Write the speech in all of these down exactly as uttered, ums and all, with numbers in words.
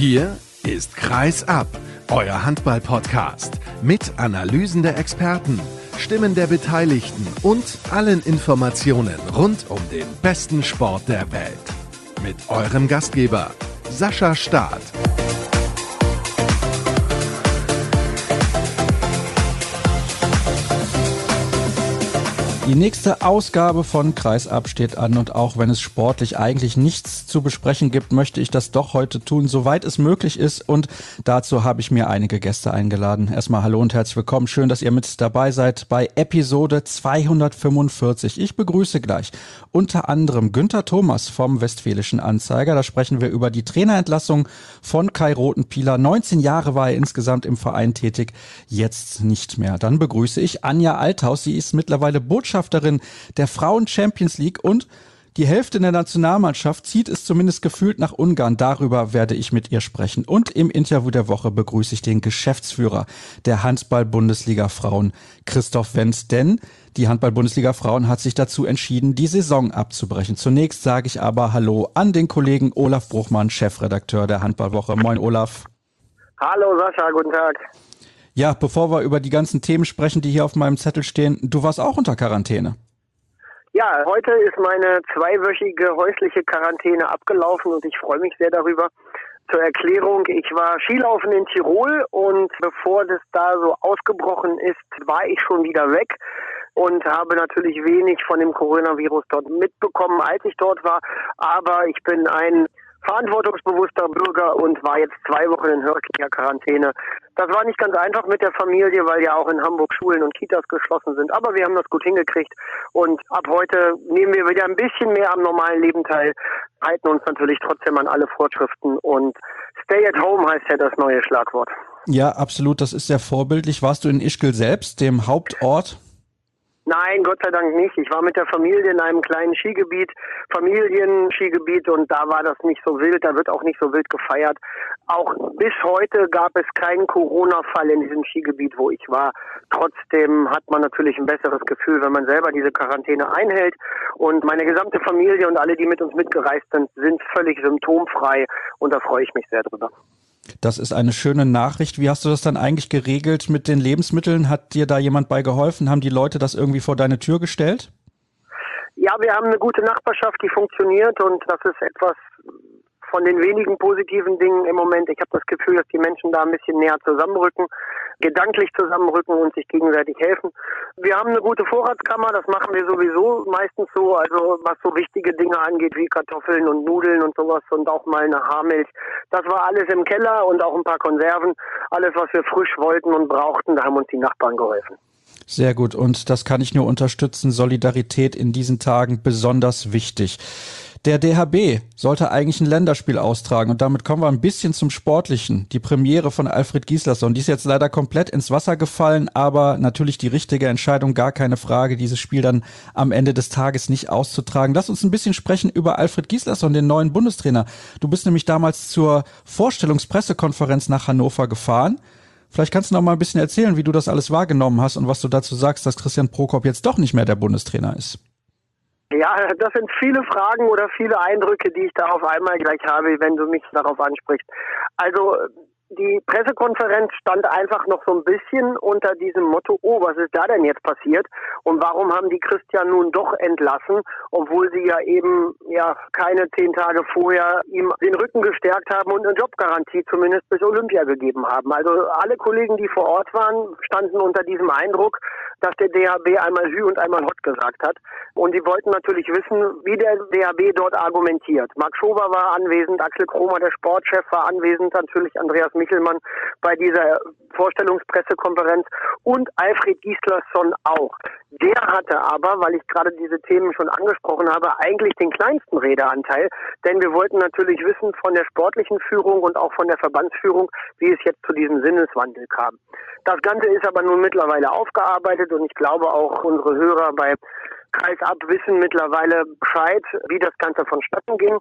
Hier ist Kreis ab, euer Handball-Podcast mit Analysen der Experten, Stimmen der Beteiligten und allen Informationen rund um den besten Sport der Welt. Mit eurem Gastgeber Sascha Staat. Die nächste Ausgabe von Kreis ab steht an und auch wenn es sportlich eigentlich nichts zu besprechen gibt, möchte ich das doch heute tun, soweit es möglich ist, und dazu habe ich mir einige Gäste eingeladen. Erstmal hallo und herzlich willkommen, schön, dass ihr mit dabei seid bei Episode zweihundertfünfundvierzig. Ich begrüße gleich unter anderem Günther Thomas vom Westfälischen Anzeiger. Da sprechen wir über die Trainerentlassung von Kai Rothenpiehler. neunzehn Jahre war er insgesamt im Verein tätig, jetzt nicht mehr. Dann begrüße ich Anja Althaus, sie ist mittlerweile Botschafterin der Frauen-Champions League und die Hälfte der Nationalmannschaft zieht es zumindest gefühlt nach Ungarn. Darüber werde ich mit ihr sprechen. Und im Interview der Woche begrüße ich den Geschäftsführer der Handball-Bundesliga Frauen, Christoph Wenz. Denn die Handball-Bundesliga Frauen hat sich dazu entschieden, die Saison abzubrechen. Zunächst sage ich aber Hallo an den Kollegen Olaf Bruchmann, Chefredakteur der Handballwoche. Moin Olaf. Hallo Sascha, guten Tag. Ja, bevor wir über die ganzen Themen sprechen, die hier auf meinem Zettel stehen, du warst auch unter Quarantäne. Ja, heute ist meine zweiwöchige häusliche Quarantäne abgelaufen und ich freue mich sehr darüber. Zur Erklärung, ich war Skilaufen in Tirol und bevor das da so ausgebrochen ist, war ich schon wieder weg und habe natürlich wenig von dem Coronavirus dort mitbekommen, als ich dort war. Aber ich bin ein verantwortungsbewusster Bürger und war jetzt zwei Wochen in häuslicher Quarantäne. Das war nicht ganz einfach mit der Familie, weil ja auch in Hamburg Schulen und Kitas geschlossen sind. Aber wir haben das gut hingekriegt und ab heute nehmen wir wieder ein bisschen mehr am normalen Leben teil, halten uns natürlich trotzdem an alle Vorschriften und Stay at Home heißt ja das neue Schlagwort. Ja, absolut, das ist sehr vorbildlich. Warst du in Ischgl selbst, dem Hauptort? Nein, Gott sei Dank nicht. Ich war mit der Familie in einem kleinen Skigebiet, Familienskigebiet, und da war das nicht so wild, da wird auch nicht so wild gefeiert. Auch bis heute gab es keinen Corona-Fall in diesem Skigebiet, wo ich war. Trotzdem hat man natürlich ein besseres Gefühl, wenn man selber diese Quarantäne einhält. Und meine gesamte Familie und alle, die mit uns mitgereist sind, sind völlig symptomfrei und da freue ich mich sehr drüber. Das ist eine schöne Nachricht. Wie hast du das dann eigentlich geregelt mit den Lebensmitteln? Hat dir da jemand bei geholfen? Haben die Leute das irgendwie vor deine Tür gestellt? Ja, wir haben eine gute Nachbarschaft, die funktioniert, und das ist etwas von den wenigen positiven Dingen im Moment. Ich habe das Gefühl, dass die Menschen da ein bisschen näher zusammenrücken, gedanklich zusammenrücken und sich gegenseitig helfen. Wir haben eine gute Vorratskammer, das machen wir sowieso meistens so, also was so wichtige Dinge angeht wie Kartoffeln und Nudeln und sowas und auch mal eine Haarmilch. Das war alles im Keller und auch ein paar Konserven. Alles, was wir frisch wollten und brauchten, da haben uns die Nachbarn geholfen. Sehr gut, und das kann ich nur unterstützen. Solidarität in diesen Tagen besonders wichtig. Der D H B sollte eigentlich ein Länderspiel austragen und damit kommen wir ein bisschen zum Sportlichen. Die Premiere von Alfred Gislason, die ist jetzt leider komplett ins Wasser gefallen, aber natürlich die richtige Entscheidung, gar keine Frage, dieses Spiel dann am Ende des Tages nicht auszutragen. Lass uns ein bisschen sprechen über Alfred Gislason, den neuen Bundestrainer. Du bist nämlich damals zur Vorstellungspressekonferenz nach Hannover gefahren. Vielleicht kannst du noch mal ein bisschen erzählen, wie du das alles wahrgenommen hast und was du dazu sagst, dass Christian Prokop jetzt doch nicht mehr der Bundestrainer ist. Ja, das sind viele Fragen oder viele Eindrücke, die ich da auf einmal gleich habe, wenn du mich darauf ansprichst. Also die Pressekonferenz stand einfach noch so ein bisschen unter diesem Motto, oh, was ist da denn jetzt passiert und warum haben die Christian nun doch entlassen, obwohl sie ja eben ja keine zehn Tage vorher ihm den Rücken gestärkt haben und eine Jobgarantie zumindest bis Olympia gegeben haben. Also alle Kollegen, die vor Ort waren, standen unter diesem Eindruck, dass der D H B einmal Hü und einmal Hott gesagt hat. Und die wollten natürlich wissen, wie der D H B dort argumentiert. Marc Schober war anwesend, Axel Kromer, der Sportchef, war anwesend, natürlich Andreas Michelmann bei dieser Vorstellungspressekonferenz und Alfred Gislason auch. Der hatte aber, weil ich gerade diese Themen schon angesprochen habe, eigentlich den kleinsten Redeanteil, denn wir wollten natürlich wissen von der sportlichen Führung und auch von der Verbandsführung, wie es jetzt zu diesem Sinneswandel kam. Das Ganze ist aber nun mittlerweile aufgearbeitet und ich glaube auch unsere Hörer bei Kreis ab wissen mittlerweile Bescheid, wie das Ganze vonstatten ging.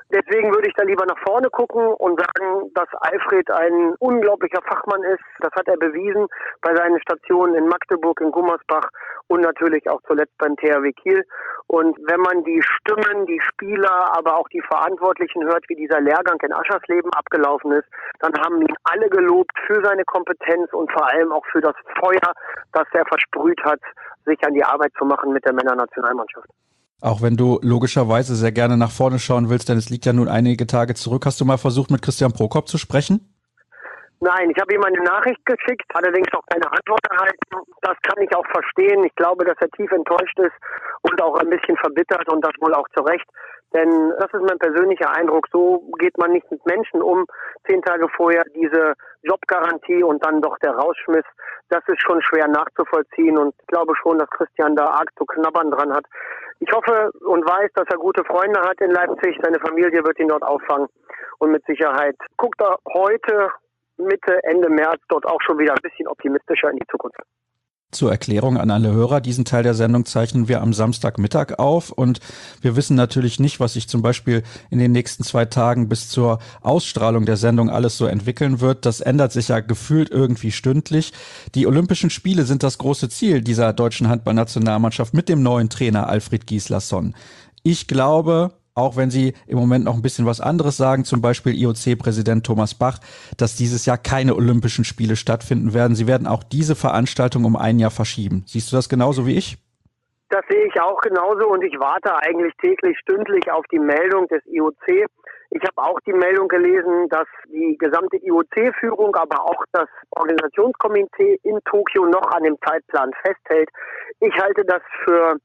Deswegen würde ich da lieber nach vorne gucken und sagen, dass Alfred ein unglaublicher Fachmann ist. Das hat er bewiesen bei seinen Stationen in Magdeburg, in Gummersbach und natürlich auch zuletzt beim T H W Kiel. Und wenn man die Stimmen, die Spieler, aber auch die Verantwortlichen hört, wie dieser Lehrgang in Aschersleben abgelaufen ist, dann haben ihn alle gelobt für seine Kompetenz und vor allem auch für das Feuer, das er versprüht hat, sich an die Arbeit zu machen mit der Männernationalmannschaft. Auch wenn du logischerweise sehr gerne nach vorne schauen willst, denn es liegt ja nun einige Tage zurück. Hast du mal versucht, mit Christian Prokop zu sprechen? Nein, ich habe ihm eine Nachricht geschickt, allerdings auch keine Antwort erhalten. Das kann ich auch verstehen. Ich glaube, dass er tief enttäuscht ist und auch ein bisschen verbittert und das wohl auch zu Recht. Denn das ist mein persönlicher Eindruck. So geht man nicht mit Menschen um. Zehn Tage vorher diese Jobgarantie und dann doch der Rausschmiss. Das ist schon schwer nachzuvollziehen und ich glaube schon, dass Christian da arg zu knabbern dran hat. Ich hoffe und weiß, dass er gute Freunde hat in Leipzig. Seine Familie wird ihn dort auffangen und mit Sicherheit guckt er heute Mitte, Ende März dort auch schon wieder ein bisschen optimistischer in die Zukunft. Zur Erklärung an alle Hörer, diesen Teil der Sendung zeichnen wir am Samstagmittag auf und wir wissen natürlich nicht, was sich zum Beispiel in den nächsten zwei Tagen bis zur Ausstrahlung der Sendung alles so entwickeln wird. Das ändert sich ja gefühlt irgendwie stündlich. Die Olympischen Spiele sind das große Ziel dieser deutschen Handballnationalmannschaft mit dem neuen Trainer Alfred Gislason. Ich glaube, auch wenn Sie im Moment noch ein bisschen was anderes sagen, zum Beispiel I O C-Präsident Thomas Bach, dass dieses Jahr keine Olympischen Spiele stattfinden werden. Sie werden auch diese Veranstaltung um ein Jahr verschieben. Siehst du das genauso wie ich? Das sehe ich auch genauso und ich warte eigentlich täglich, stündlich auf die Meldung des I O C. Ich habe auch die Meldung gelesen, dass die gesamte I O C-Führung, aber auch das Organisationskomitee in Tokio noch an dem Zeitplan festhält. Ich halte das für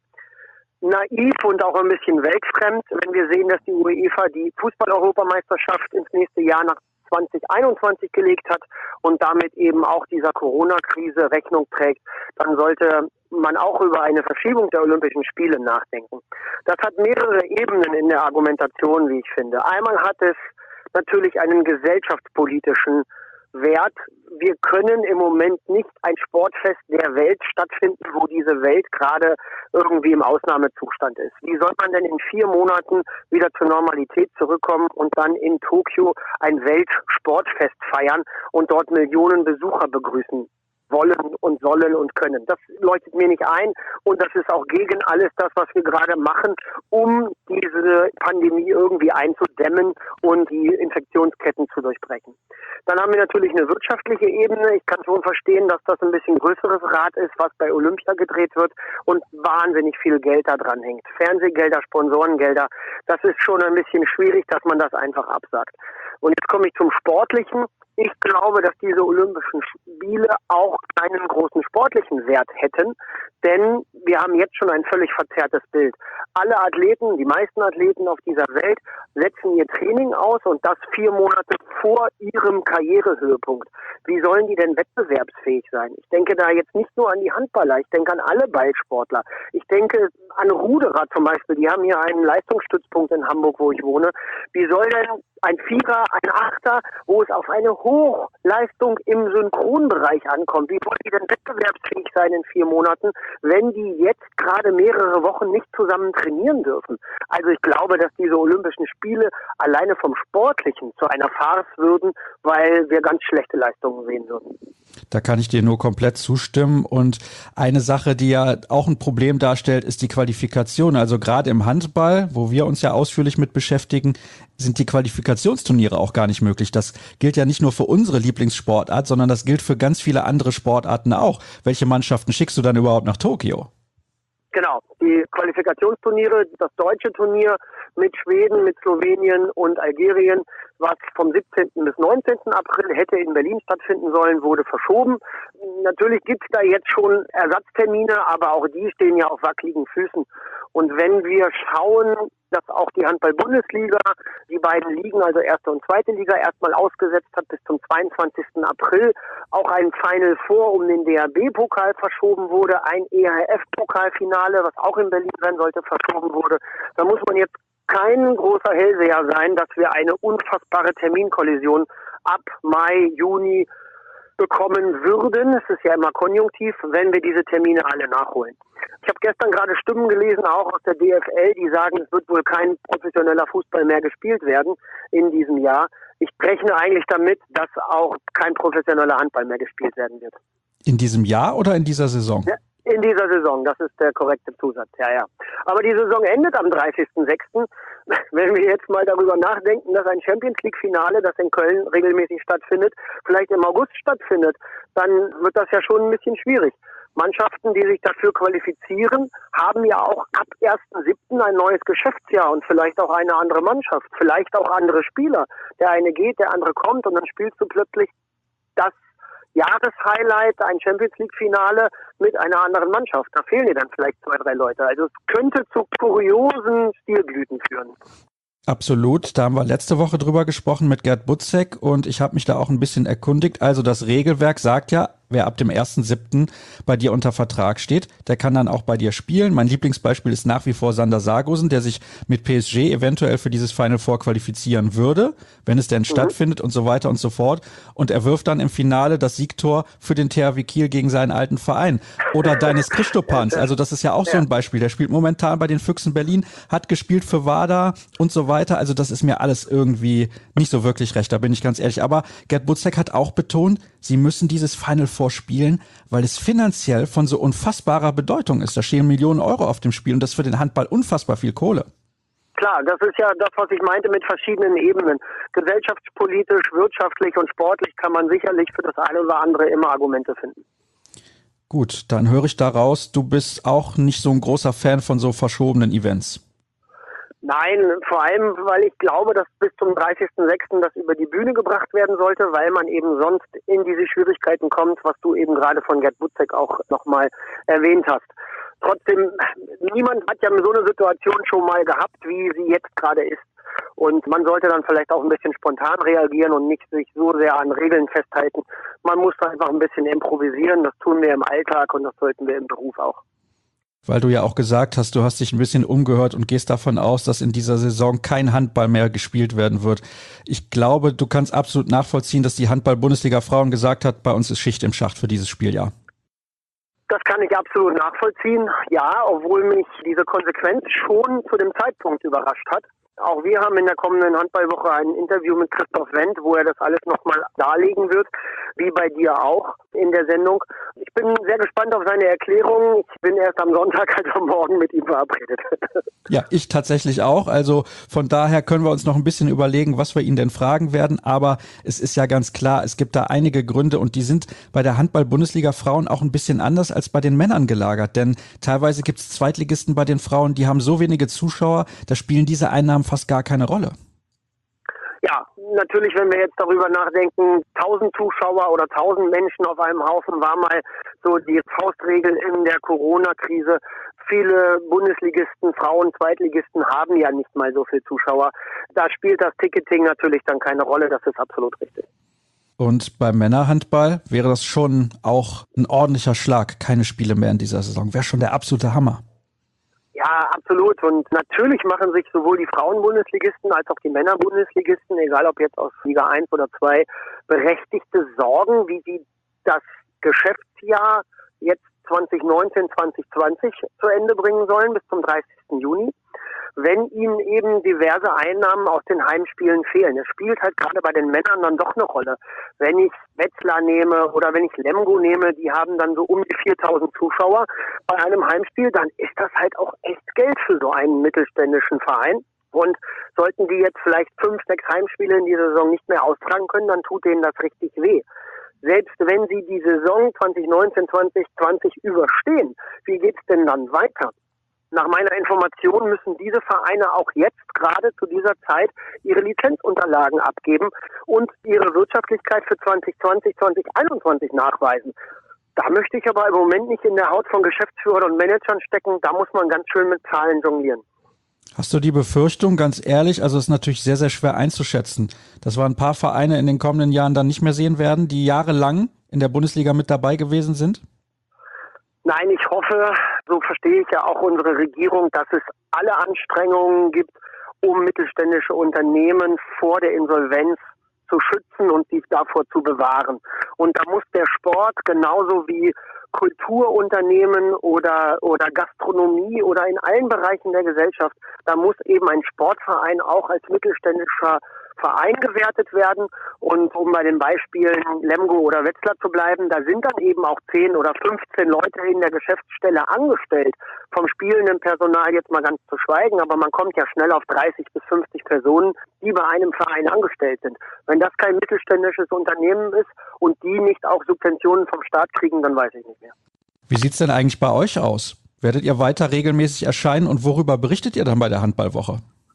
naiv und auch ein bisschen weltfremd, wenn wir sehen, dass die UEFA die Fußball-Europameisterschaft ins nächste Jahr nach zwanzig einundzwanzig gelegt hat und damit eben auch dieser Corona-Krise Rechnung trägt, dann sollte man auch über eine Verschiebung der Olympischen Spiele nachdenken. Das hat mehrere Ebenen in der Argumentation, wie ich finde. Einmal hat es natürlich einen gesellschaftspolitischen Wert. Wir können im Moment nicht ein Sportfest der Welt stattfinden, wo diese Welt gerade irgendwie im Ausnahmezustand ist. Wie soll man denn in vier Monaten wieder zur Normalität zurückkommen und dann in Tokio ein Weltsportfest feiern und dort Millionen Besucher begrüßen wollen und sollen und können? Das leuchtet mir nicht ein und das ist auch gegen alles das, was wir gerade machen, um diese Pandemie irgendwie einzudämmen und die Infektionsketten zu durchbrechen. Dann haben wir natürlich eine wirtschaftliche Ebene. Ich kann schon verstehen, dass das ein bisschen größeres Rad ist, was bei Olympia gedreht wird und wahnsinnig viel Geld da dran hängt. Fernsehgelder, Sponsorengelder, das ist schon ein bisschen schwierig, dass man das einfach absagt. Und jetzt komme ich zum Sportlichen. Ich glaube, dass diese Olympischen Spiele auch einen großen sportlichen Wert hätten, denn wir haben jetzt schon ein völlig verzerrtes Bild. Alle Athleten, die meisten Athleten auf dieser Welt setzen ihr Training aus und das vier Monate vor ihrem Karrierehöhepunkt. Wie sollen die denn wettbewerbsfähig sein? Ich denke da jetzt nicht nur an die Handballer, ich denke an alle Ballsportler. Ich denke an Ruderer zum Beispiel, die haben hier einen Leistungsstützpunkt in Hamburg, wo ich wohne. Wie soll denn ein Vierer, ein Achter, wo es auf eine Hochleistung im Synchronbereich ankommt, wie wollen die denn wettbewerbsfähig sein in vier Monaten, wenn die jetzt gerade mehrere Wochen nicht zusammen trainieren dürfen? Also ich glaube, dass diese Olympischen Spiele alleine vom Sportlichen zu einer Farce würden, weil wir ganz schlechte Leistungen sehen würden. Da kann ich dir nur komplett zustimmen. Und eine Sache, die ja auch ein Problem darstellt, ist die Qualifikation. Also gerade im Handball, wo wir uns ja ausführlich mit beschäftigen, sind die Qualifikationsturniere auch gar nicht möglich. Das gilt ja nicht nur für unsere Lieblingssportart, sondern das gilt für ganz viele andere Sportarten auch. Welche Mannschaften schickst du dann überhaupt nach Tokio? Genau, die Qualifikationsturniere, das deutsche Turnier mit Schweden, mit Slowenien und Algerien, was vom siebzehnten bis neunzehnten April hätte in Berlin stattfinden sollen, wurde verschoben. Natürlich gibt es da jetzt schon Ersatztermine, aber auch die stehen ja auf wackeligen Füßen. Und wenn wir schauen, dass auch die Handball-Bundesliga die beiden Ligen, also erste und zweite Liga, erstmal ausgesetzt hat bis zum zweiundzwanzigsten April, auch ein Final Four um den D H B-Pokal verschoben wurde, ein E H F-Pokalfinale, was auch in Berlin sein sollte, verschoben wurde. Da muss man jetzt kein großer Hellseher sein, dass wir eine unfassbare Terminkollision ab Mai, Juni bekommen würden, es ist ja immer konjunktiv, wenn wir diese Termine alle nachholen. Ich habe gestern gerade Stimmen gelesen, auch aus der D F L, die sagen, es wird wohl kein professioneller Fußball mehr gespielt werden in diesem Jahr. Ich rechne eigentlich damit, dass auch kein professioneller Handball mehr gespielt werden wird. In diesem Jahr oder in dieser Saison? Ja, in dieser Saison, das ist der korrekte Zusatz, ja, ja. Aber die Saison endet am dreißigsten sechsten Wenn wir jetzt mal darüber nachdenken, dass ein Champions-League-Finale, das in Köln regelmäßig stattfindet, vielleicht im August stattfindet, dann wird das ja schon ein bisschen schwierig. Mannschaften, die sich dafür qualifizieren, haben ja auch ab ersten siebten ein neues Geschäftsjahr und vielleicht auch eine andere Mannschaft, vielleicht auch andere Spieler. Der eine geht, der andere kommt und dann spielst du plötzlich das Jahreshighlight, ein Champions-League-Finale mit einer anderen Mannschaft. Da fehlen dir dann vielleicht zwei, drei Leute. Also es könnte zu kuriosen Stilblüten führen. Absolut, da haben wir letzte Woche drüber gesprochen mit Gerd Butzek und ich habe mich da auch ein bisschen erkundigt. Also das Regelwerk sagt ja, wer ab dem ersten siebten bei dir unter Vertrag steht, der kann dann auch bei dir spielen. Mein Lieblingsbeispiel ist nach wie vor Sander Sargosen, der sich mit P S G eventuell für dieses Final Four qualifizieren würde, wenn es denn mhm. stattfindet und so weiter und so fort. Und er wirft dann im Finale das Siegtor für den T H W Kiel gegen seinen alten Verein. Oder Denis Christopans, also das ist ja auch ja. so ein Beispiel. Der spielt momentan bei den Füchsen Berlin, hat gespielt für WADA und so weiter. Also das ist mir alles irgendwie nicht so wirklich recht, da bin ich ganz ehrlich. Aber Gerd Butzek hat auch betont, sie müssen dieses Final Four spielen, weil es finanziell von so unfassbarer Bedeutung ist. Da stehen Millionen Euro auf dem Spiel und das ist für den Handball unfassbar viel Kohle. Klar, das ist ja das, was ich meinte mit verschiedenen Ebenen. Gesellschaftspolitisch, wirtschaftlich und sportlich kann man sicherlich für das eine oder andere immer Argumente finden. Gut, dann höre ich daraus, du bist auch nicht so ein großer Fan von so verschobenen Events. Nein, vor allem, weil ich glaube, dass bis zum dreißigsten sechsten das über die Bühne gebracht werden sollte, weil man eben sonst in diese Schwierigkeiten kommt, was du eben gerade von Gerd Butzek auch nochmal erwähnt hast. Trotzdem, niemand hat ja so eine Situation schon mal gehabt, wie sie jetzt gerade ist. Und man sollte dann vielleicht auch ein bisschen spontan reagieren und nicht sich so sehr an Regeln festhalten. Man muss da einfach ein bisschen improvisieren, das tun wir im Alltag und das sollten wir im Beruf auch. Weil du ja auch gesagt hast, du hast dich ein bisschen umgehört und gehst davon aus, dass in dieser Saison kein Handball mehr gespielt werden wird. Ich glaube, du kannst absolut nachvollziehen, dass die Handball-Bundesliga-Frauen gesagt hat, bei uns ist Schicht im Schacht für dieses Spieljahr. Das kann ich absolut nachvollziehen, ja, obwohl mich diese Konsequenz schon zu dem Zeitpunkt überrascht hat. Auch wir haben in der kommenden Handballwoche ein Interview mit Christoph Wendt, wo er das alles nochmal darlegen wird, wie bei dir auch in der Sendung. Ich bin sehr gespannt auf seine Erklärung. Ich bin erst am Sonntag, also morgen mit ihm verabredet. Ja, ich tatsächlich auch. Also von daher können wir uns noch ein bisschen überlegen, was wir ihn denn fragen werden. Aber es ist ja ganz klar, es gibt da einige Gründe und die sind bei der Handball-Bundesliga-Frauen auch ein bisschen anders als bei den Männern gelagert. Denn teilweise gibt es Zweitligisten bei den Frauen, die haben so wenige Zuschauer, da spielen diese Einnahmen fast gar keine Rolle. Ja, natürlich, wenn wir jetzt darüber nachdenken, tausend Zuschauer oder tausend Menschen auf einem Haufen war mal so die Faustregel in der Corona-Krise. Viele Bundesligisten, Frauen, Zweitligisten haben ja nicht mal so viele Zuschauer. Da spielt das Ticketing natürlich dann keine Rolle, das ist absolut richtig. Und beim Männerhandball wäre das schon auch ein ordentlicher Schlag. Keine Spiele mehr in dieser Saison. Wäre schon der absolute Hammer. Ja, absolut. Und natürlich machen sich sowohl die Frauen-Bundesligisten als auch die Männer-Bundesligisten, egal ob jetzt aus Liga eins oder zwei, berechtigte Sorgen, wie sie das Geschäftsjahr jetzt zwanzig neunzehn, zwanzig zwanzig zu Ende bringen sollen bis zum dreißigsten Juni, wenn ihnen eben diverse Einnahmen aus den Heimspielen fehlen. Es spielt halt gerade bei den Männern dann doch eine Rolle. Wenn ich Wetzlar nehme oder wenn ich Lemgo nehme, die haben dann so um die viertausend Zuschauer bei einem Heimspiel, dann ist das halt auch echt Geld für so einen mittelständischen Verein. Und sollten die jetzt vielleicht fünf, sechs Heimspiele in dieser Saison nicht mehr austragen können, dann tut denen das richtig weh. Selbst wenn sie die Saison zwanzig neunzehn, zwanzig zwanzig überstehen, wie geht's denn dann weiter? Nach meiner Information müssen diese Vereine auch jetzt gerade zu dieser Zeit ihre Lizenzunterlagen abgeben und ihre Wirtschaftlichkeit für zwanzig zwanzig, zwanzig einundzwanzig nachweisen. Da möchte ich aber im Moment nicht in der Haut von Geschäftsführern und Managern stecken. Da muss man ganz schön mit Zahlen jonglieren. Hast du die Befürchtung, ganz ehrlich, also es ist natürlich sehr, sehr schwer einzuschätzen, dass wir ein paar Vereine in den kommenden Jahren dann nicht mehr sehen werden, die jahrelang in der Bundesliga mit dabei gewesen sind? Nein, ich hoffe, so verstehe ich ja auch unsere Regierung, dass es alle Anstrengungen gibt, um mittelständische Unternehmen vor der Insolvenz zu schützen und sie davor zu bewahren. Und da muss der Sport genauso wie Kulturunternehmen oder, oder Gastronomie oder in allen Bereichen der Gesellschaft, da muss eben ein Sportverein auch als mittelständischer Verein gewertet werden. Und um bei den Beispielen Lemgo oder Wetzlar zu bleiben, da sind dann eben auch zehn oder fünfzehn Leute in der Geschäftsstelle angestellt. Vom spielenden Personal jetzt mal ganz zu schweigen, aber man kommt ja schnell auf dreißig bis fünfzig Personen, die bei einem Verein angestellt sind. Wenn das kein mittelständisches Unternehmen ist und die nicht auch Subventionen vom Staat kriegen, dann weiß ich nicht mehr. Wie sieht's denn eigentlich bei euch aus? Werdet ihr weiter regelmäßig erscheinen und worüber berichtet ihr dann bei der Handballwoche?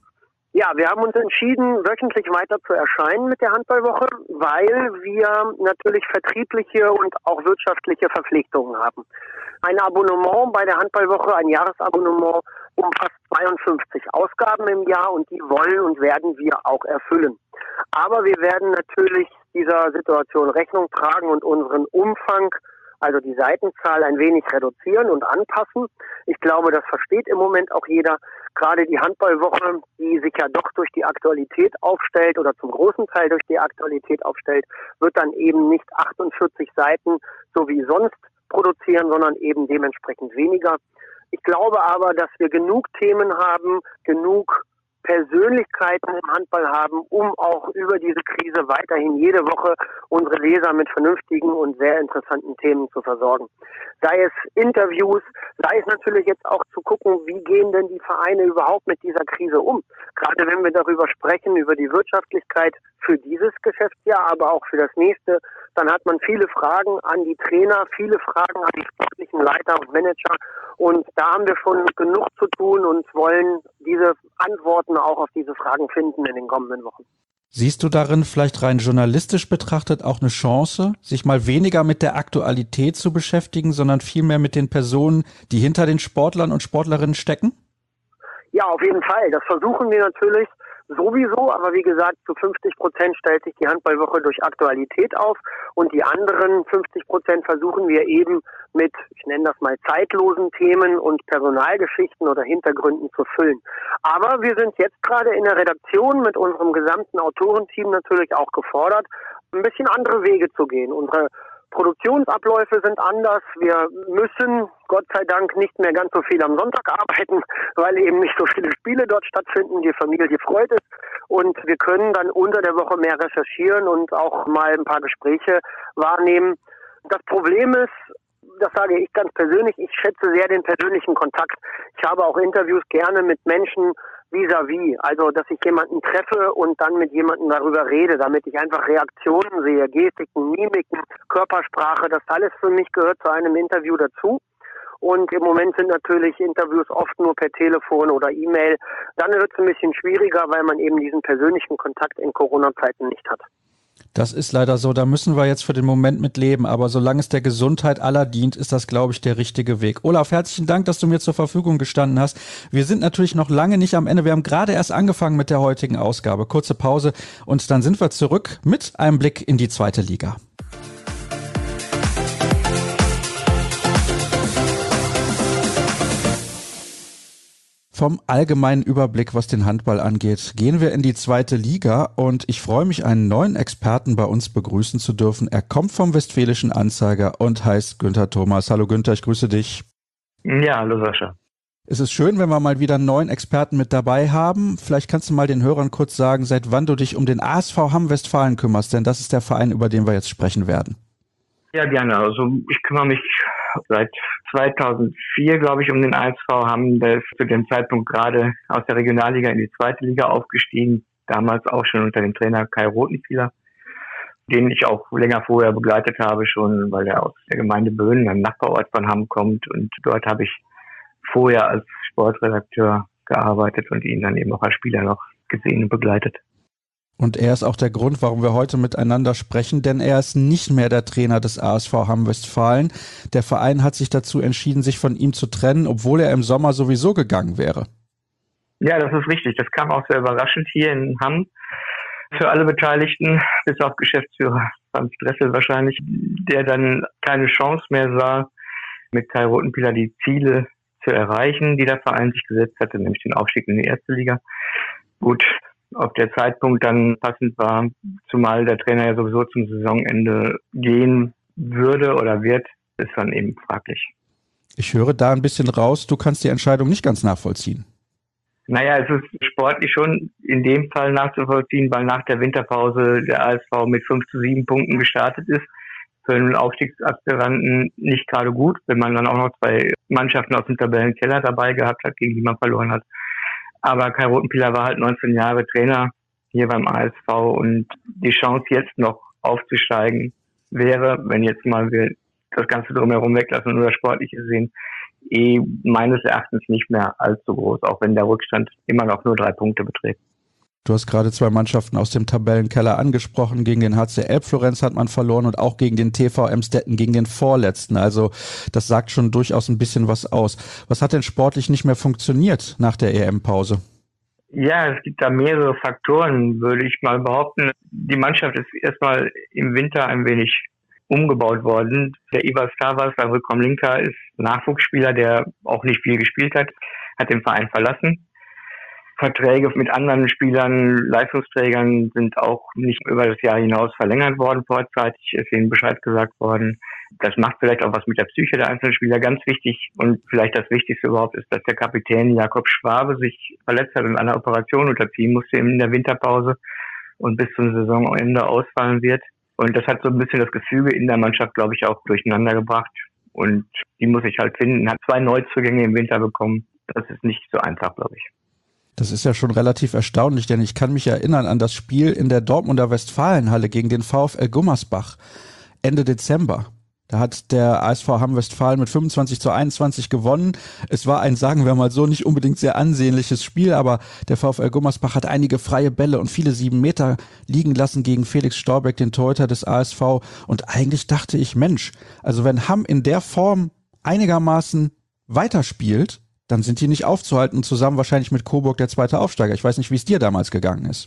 Ja, wir haben uns entschieden, wöchentlich weiter zu erscheinen mit der Handballwoche, weil wir natürlich vertriebliche und auch wirtschaftliche Verpflichtungen haben. Ein Abonnement bei der Handballwoche, ein Jahresabonnement, umfasst zweiundfünfzig Ausgaben im Jahr und die wollen und werden wir auch erfüllen. Aber wir werden natürlich dieser Situation Rechnung tragen und unseren Umfang, also die Seitenzahl, ein wenig reduzieren und anpassen. Ich glaube, das versteht im Moment auch jeder. Gerade die Handballwoche, die sich ja doch durch die Aktualität aufstellt oder zum großen Teil durch die Aktualität aufstellt, wird dann eben nicht achtundvierzig Seiten so wie sonst produzieren, sondern eben dementsprechend weniger. Ich glaube aber, dass wir genug Themen haben, genug Persönlichkeiten im Handball haben, um auch über diese Krise weiterhin jede Woche unsere Leser mit vernünftigen und sehr interessanten Themen zu versorgen. Sei es Interviews, sei es natürlich jetzt auch zu gucken, wie gehen denn die Vereine überhaupt mit dieser Krise um. Gerade wenn wir darüber sprechen, über die Wirtschaftlichkeit für dieses Geschäftsjahr, aber auch für das nächste, dann hat man viele Fragen an die Trainer, viele Fragen an die sportlichen Leiter und Manager. Und da haben wir schon genug zu tun und wollen diese Antworten auch auf diese Fragen finden in den kommenden Wochen. Siehst du darin vielleicht rein journalistisch betrachtet auch eine Chance, sich mal weniger mit der Aktualität zu beschäftigen, sondern vielmehr mit den Personen, die hinter den Sportlern und Sportlerinnen stecken? Ja, auf jeden Fall. Das versuchen wir natürlich sowieso, aber wie gesagt, zu fünfzig Prozent stellt sich die Handballwoche durch Aktualität auf und die anderen fünfzig Prozent versuchen wir eben mit, ich nenne das mal, zeitlosen Themen und Personalgeschichten oder Hintergründen zu füllen. Aber wir sind jetzt gerade in der Redaktion mit unserem gesamten Autorenteam natürlich auch gefordert, ein bisschen andere Wege zu gehen. Unsere Produktionsabläufe sind anders. Wir müssen, Gott sei Dank, nicht mehr ganz so viel am Sonntag arbeiten, weil eben nicht so viele Spiele dort stattfinden. Die Familie freut es. Und wir können dann unter der Woche mehr recherchieren und auch mal ein paar Gespräche wahrnehmen. Das Problem ist, das sage ich ganz persönlich, ich schätze sehr den persönlichen Kontakt. Ich habe auch Interviews gerne mit Menschen vis-à-vis, also dass ich jemanden treffe und dann mit jemandem darüber rede, damit ich einfach Reaktionen sehe, Gestiken, Mimiken, Körpersprache, das alles für mich gehört zu einem Interview dazu. Und im Moment sind natürlich Interviews oft nur per Telefon oder E-Mail. Dann wird es ein bisschen schwieriger, weil man eben diesen persönlichen Kontakt in Corona-Zeiten nicht hat. Das ist leider so, da müssen wir jetzt für den Moment mit leben, aber solange es der Gesundheit aller dient, ist das, glaube ich, der richtige Weg. Olaf, herzlichen Dank, dass du mir zur Verfügung gestanden hast. Wir sind natürlich noch lange nicht am Ende, wir haben gerade erst angefangen mit der heutigen Ausgabe. Kurze Pause und dann sind wir zurück mit einem Blick in die zweite Liga. Vom allgemeinen Überblick, was den Handball angeht, gehen wir in die zweite Liga und ich freue mich, einen neuen Experten bei uns begrüßen zu dürfen. Er kommt vom Westfälischen Anzeiger und heißt Günther Thomas. Hallo Günther, ich grüße dich. Ja, hallo Sascha. Es ist schön, wenn wir mal wieder einen neuen Experten mit dabei haben. Vielleicht kannst du mal den Hörern kurz sagen, seit wann du dich um den A S V Hamm-Westfalen kümmerst, denn das ist der Verein, über den wir jetzt sprechen werden. Ja, gerne. Also ich kümmere mich seit zweitausendvier, glaube ich, um den A S V Hamm. Der ist zu dem Zeitpunkt gerade aus der Regionalliga in die zweite Liga aufgestiegen. Damals auch schon unter dem Trainer Kai Rothenfieler, den ich auch länger vorher begleitet habe schon, weil er aus der Gemeinde Böhnen, einem Nachbarort von Hamm, kommt. Und dort habe ich vorher als Sportredakteur gearbeitet und ihn dann eben auch als Spieler noch gesehen und begleitet. Und er ist auch der Grund, warum wir heute miteinander sprechen, denn er ist nicht mehr der Trainer des A S V Hamm-Westfalen. Der Verein hat sich dazu entschieden, sich von ihm zu trennen, obwohl er im Sommer sowieso gegangen wäre. Ja, das ist richtig. Das kam auch sehr überraschend hier in Hamm für alle Beteiligten, bis auf Geschäftsführer Franz Dressel wahrscheinlich, der dann keine Chance mehr sah, mit Kai Rothenfieler die Ziele zu erreichen, die der Verein sich gesetzt hatte, nämlich den Aufstieg in die erste Liga. Gut, Ob der Zeitpunkt dann passend war, zumal der Trainer ja sowieso zum Saisonende gehen würde oder wird, ist dann eben fraglich. Ich höre da ein bisschen raus, du kannst die Entscheidung nicht ganz nachvollziehen. Naja, es ist sportlich schon in dem Fall nachzuvollziehen, weil nach der Winterpause der A S V mit fünf zu sieben Punkten gestartet ist. Für einen Aufstiegsaspiranten nicht gerade gut, wenn man dann auch noch zwei Mannschaften aus dem Tabellenkeller dabei gehabt hat, gegen die man verloren hat. Aber Kai Rothenpiler war halt neunzehn Jahre Trainer hier beim A S V und die Chance jetzt noch aufzusteigen wäre, wenn jetzt mal wir das Ganze drumherum weglassen und nur das Sportliche sehen, eh meines Erachtens nicht mehr allzu groß, auch wenn der Rückstand immer noch nur drei Punkte beträgt. Du hast gerade zwei Mannschaften aus dem Tabellenkeller angesprochen. Gegen den H C Elbflorenz hat man verloren und auch gegen den T V Emstetten, gegen den Vorletzten. Also das sagt schon durchaus ein bisschen was aus. Was hat denn sportlich nicht mehr funktioniert nach der E M-Pause? Ja, es gibt da mehrere Faktoren, würde ich mal behaupten. Die Mannschaft ist erstmal im Winter ein wenig umgebaut worden. Der Ivar Stavas, der Rückkomlinka, ist Nachwuchsspieler, der auch nicht viel gespielt hat, hat den Verein verlassen. Verträge mit anderen Spielern, Leistungsträgern sind auch nicht über das Jahr hinaus verlängert worden vorzeitig, ist ihnen Bescheid gesagt worden. Das macht vielleicht auch was mit der Psyche der einzelnen Spieler. Ganz wichtig und vielleicht das Wichtigste überhaupt ist, dass der Kapitän Jakob Schwabe sich verletzt hat und einer Operation unterziehen musste in der Winterpause und bis zum Saisonende ausfallen wird. Und das hat so ein bisschen das Gefüge in der Mannschaft, glaube ich, auch durcheinander gebracht. Und die muss ich halt finden. Hat zwei Neuzugänge im Winter bekommen. Das ist nicht so einfach, glaube ich. Das ist ja schon relativ erstaunlich, denn ich kann mich erinnern an das Spiel in der Dortmunder Westfalenhalle gegen den VfL Gummersbach Ende Dezember. Da hat der A S V Hamm Westfalen mit fünfundzwanzig zu einundzwanzig gewonnen. Es war ein, sagen wir mal so, nicht unbedingt sehr ansehnliches Spiel, aber der VfL Gummersbach hat einige freie Bälle und viele sieben Meter liegen lassen gegen Felix Storbeck, den Torhüter des A S V. Und eigentlich dachte ich, Mensch, also wenn Hamm in der Form einigermaßen weiterspielt, dann sind die nicht aufzuhalten, zusammen wahrscheinlich mit Coburg der zweite Aufsteiger. Ich weiß nicht, wie es dir damals gegangen ist.